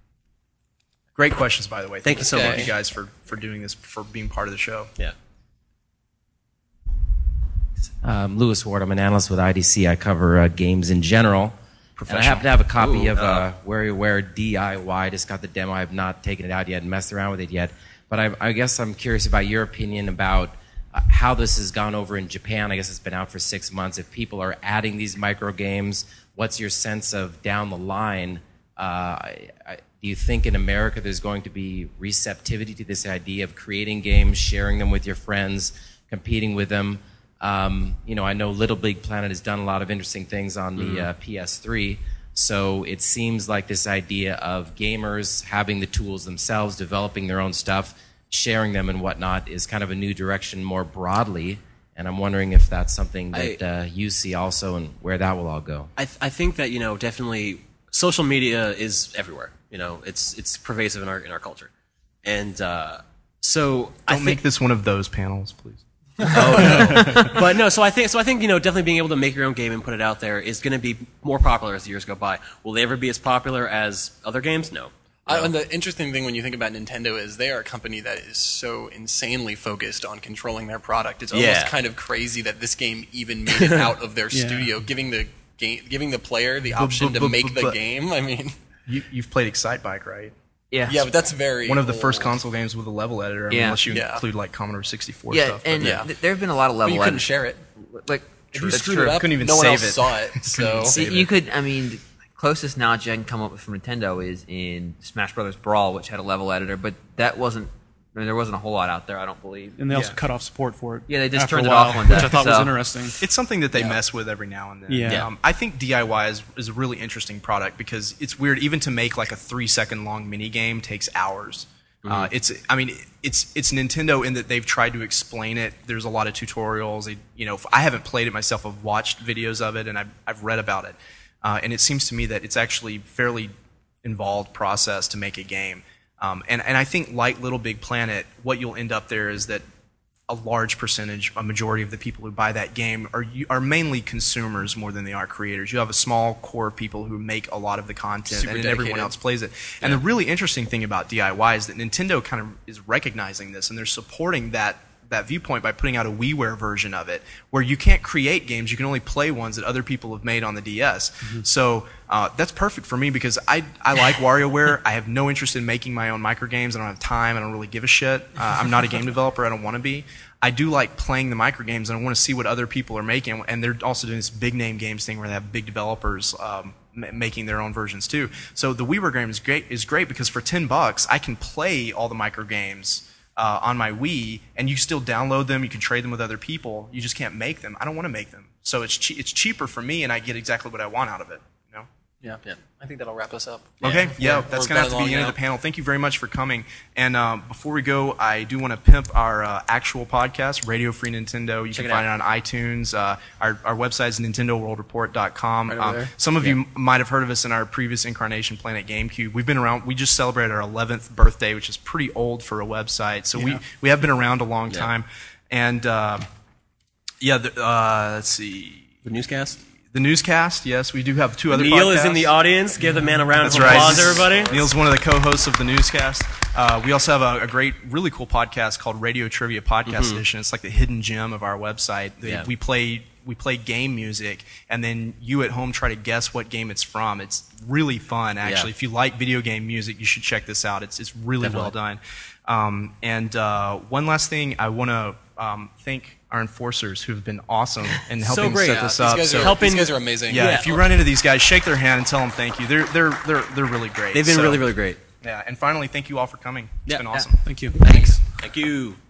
Great questions, by the way. Thank you so Thank much. you guys for, for doing this, for being part of the show. Yeah. Um, Lewis Ward. I'm an analyst with I D C. I cover uh, games in general. And I happen to have a copy Ooh, of uh, uh, WarioWare D I Y. Just got the demo. I have not taken it out yet and messed around with it yet. But I, I guess I'm curious about your opinion about uh, how this has gone over in Japan. I guess it's been out for six months. If people are adding these micro games, what's your sense of down the line? Uh, I, I, do you think in America there's going to be receptivity to this idea of creating games, sharing them with your friends, competing with them? Um, you know, I know Little Big Planet has done a lot of interesting things on the uh, P S three. So it seems like this idea of gamers having the tools themselves, developing their own stuff, sharing them and whatnot is kind of a new direction more broadly. And I'm wondering if that's something that I- uh, you see also, and where that will all go. I, th- I think that you know definitely social media is everywhere. You know, it's it's pervasive in our in our culture, and uh, so I Don't think, make this one of those panels, please. but no. So I think so I think you know definitely being able to make your own game and put it out there is going to be more popular as the years go by. Will they ever be as popular as other games? No. I, and the interesting thing when you think about Nintendo is they are a company that is so insanely focused on controlling their product. It's almost Yeah. kind of crazy that this game even made it out of their Yeah. studio, giving the game, giving the player the option to but- make the but- game. I mean, You, you've played Excitebike, right? Yeah. yeah, but that's very One of the old. first console games with a level editor, I mean, Yeah. unless you Yeah. include like Commodore sixty-four Yeah, stuff. and Yeah. th- there have been a lot of But level you couldn't edit- share it. Like, If you that's screwed true. it up, Couldn't even no one save else it. saw it. Couldn't So even save You could, I mean, closest knowledge I can come up with from Nintendo is in Smash Brothers Brawl, which had a level editor, but that wasn't. I mean, there wasn't a whole lot out there, I don't believe. And they also Yeah. cut off support for it. Yeah, they just after turned a it while, off one day, which I thought was so- interesting. It's something that they Yeah. mess with every now and then. Yeah. Um, I think D I Y is, is a really interesting product because it's weird. Even to make like a three second long mini game takes hours. Uh, it's, I mean, it's it's Nintendo in that they've tried to explain it. There's a lot of tutorials. They, you know, I haven't played it myself. I've watched videos of it and I've I've read about it. Uh, and it seems to me that it's actually fairly involved process to make a game. Um, and and I think like Little Big Planet, what you'll end up there is that a large percentage, a majority of the people who buy that game are are mainly consumers more than they are creators. You have a small core of people who make a lot of the content, Super and then everyone dedicated. else plays it. And the really interesting thing about D I Y is that Nintendo kind of is recognizing this, and they're supporting that that viewpoint by putting out a WiiWare version of it, where you can't create games, you can only play ones that other people have made on the D S. So uh, that's perfect for me because I I like WarioWare. I have no interest in making my own micro games. I don't have time. I don't really give a shit. Uh, I'm not a game developer. I don't want to be. I do like playing the micro games, and I want to see what other people are making. And they're also doing this big name games thing where they have big developers um, m- making their own versions too. So the WiiWare game is great. Is great because for ten bucks, I can play all the micro games. Uh, on my Wii, and you still download them. You can trade them with other people. You just can't make them. I don't want to make them, so it's che- it's cheaper for me, and I get exactly what I want out of it. You know? yeah, yeah. I think that'll wrap us up. Okay, yeah, We're- that's we're gonna have to be running the end long of the panel. Thank you very much for coming. And um, before we go, I do want to pimp our uh, actual podcast, Radio Free Nintendo. You Check can it find out. it on iTunes. Uh, our our website is Nintendo World Report dot com. Right over Um, there. some of you m- might have heard of us in our previous incarnation, Planet GameCube. We've been around. We just celebrated our eleventh birthday, which is pretty old for a website. So we Yeah. we have been around a long Yeah. time. And uh, yeah, the, uh, let's see. The newscast. The newscast, yes, we do have two other Neil podcasts. is in the audience. Give the man a round That's of right. applause, everybody. Neil's one of the co-hosts of the newscast. Uh, we also have a, a great, really cool podcast called Radio Trivia Podcast Edition. It's like the hidden gem of our website. They- Yeah. We play we play game music, and then you at home try to guess what game it's from. It's really fun, actually. Yeah. If you like video game music, you should check this out. It's it's really well Definitely. done. Um, and uh, one last thing, I want to um, thank our enforcers who have been awesome in So helping great. set Yeah, this these up. guys So- are, helping- These guys are amazing. yeah, Yeah. if you run into these guys, shake their hand and tell them thank you. They're they're they're they're really great. They've been So, really, really great. Yeah, and finally, thank you all for coming. It's Yeah. been Yeah. awesome. Thank you. Thanks. Thank you.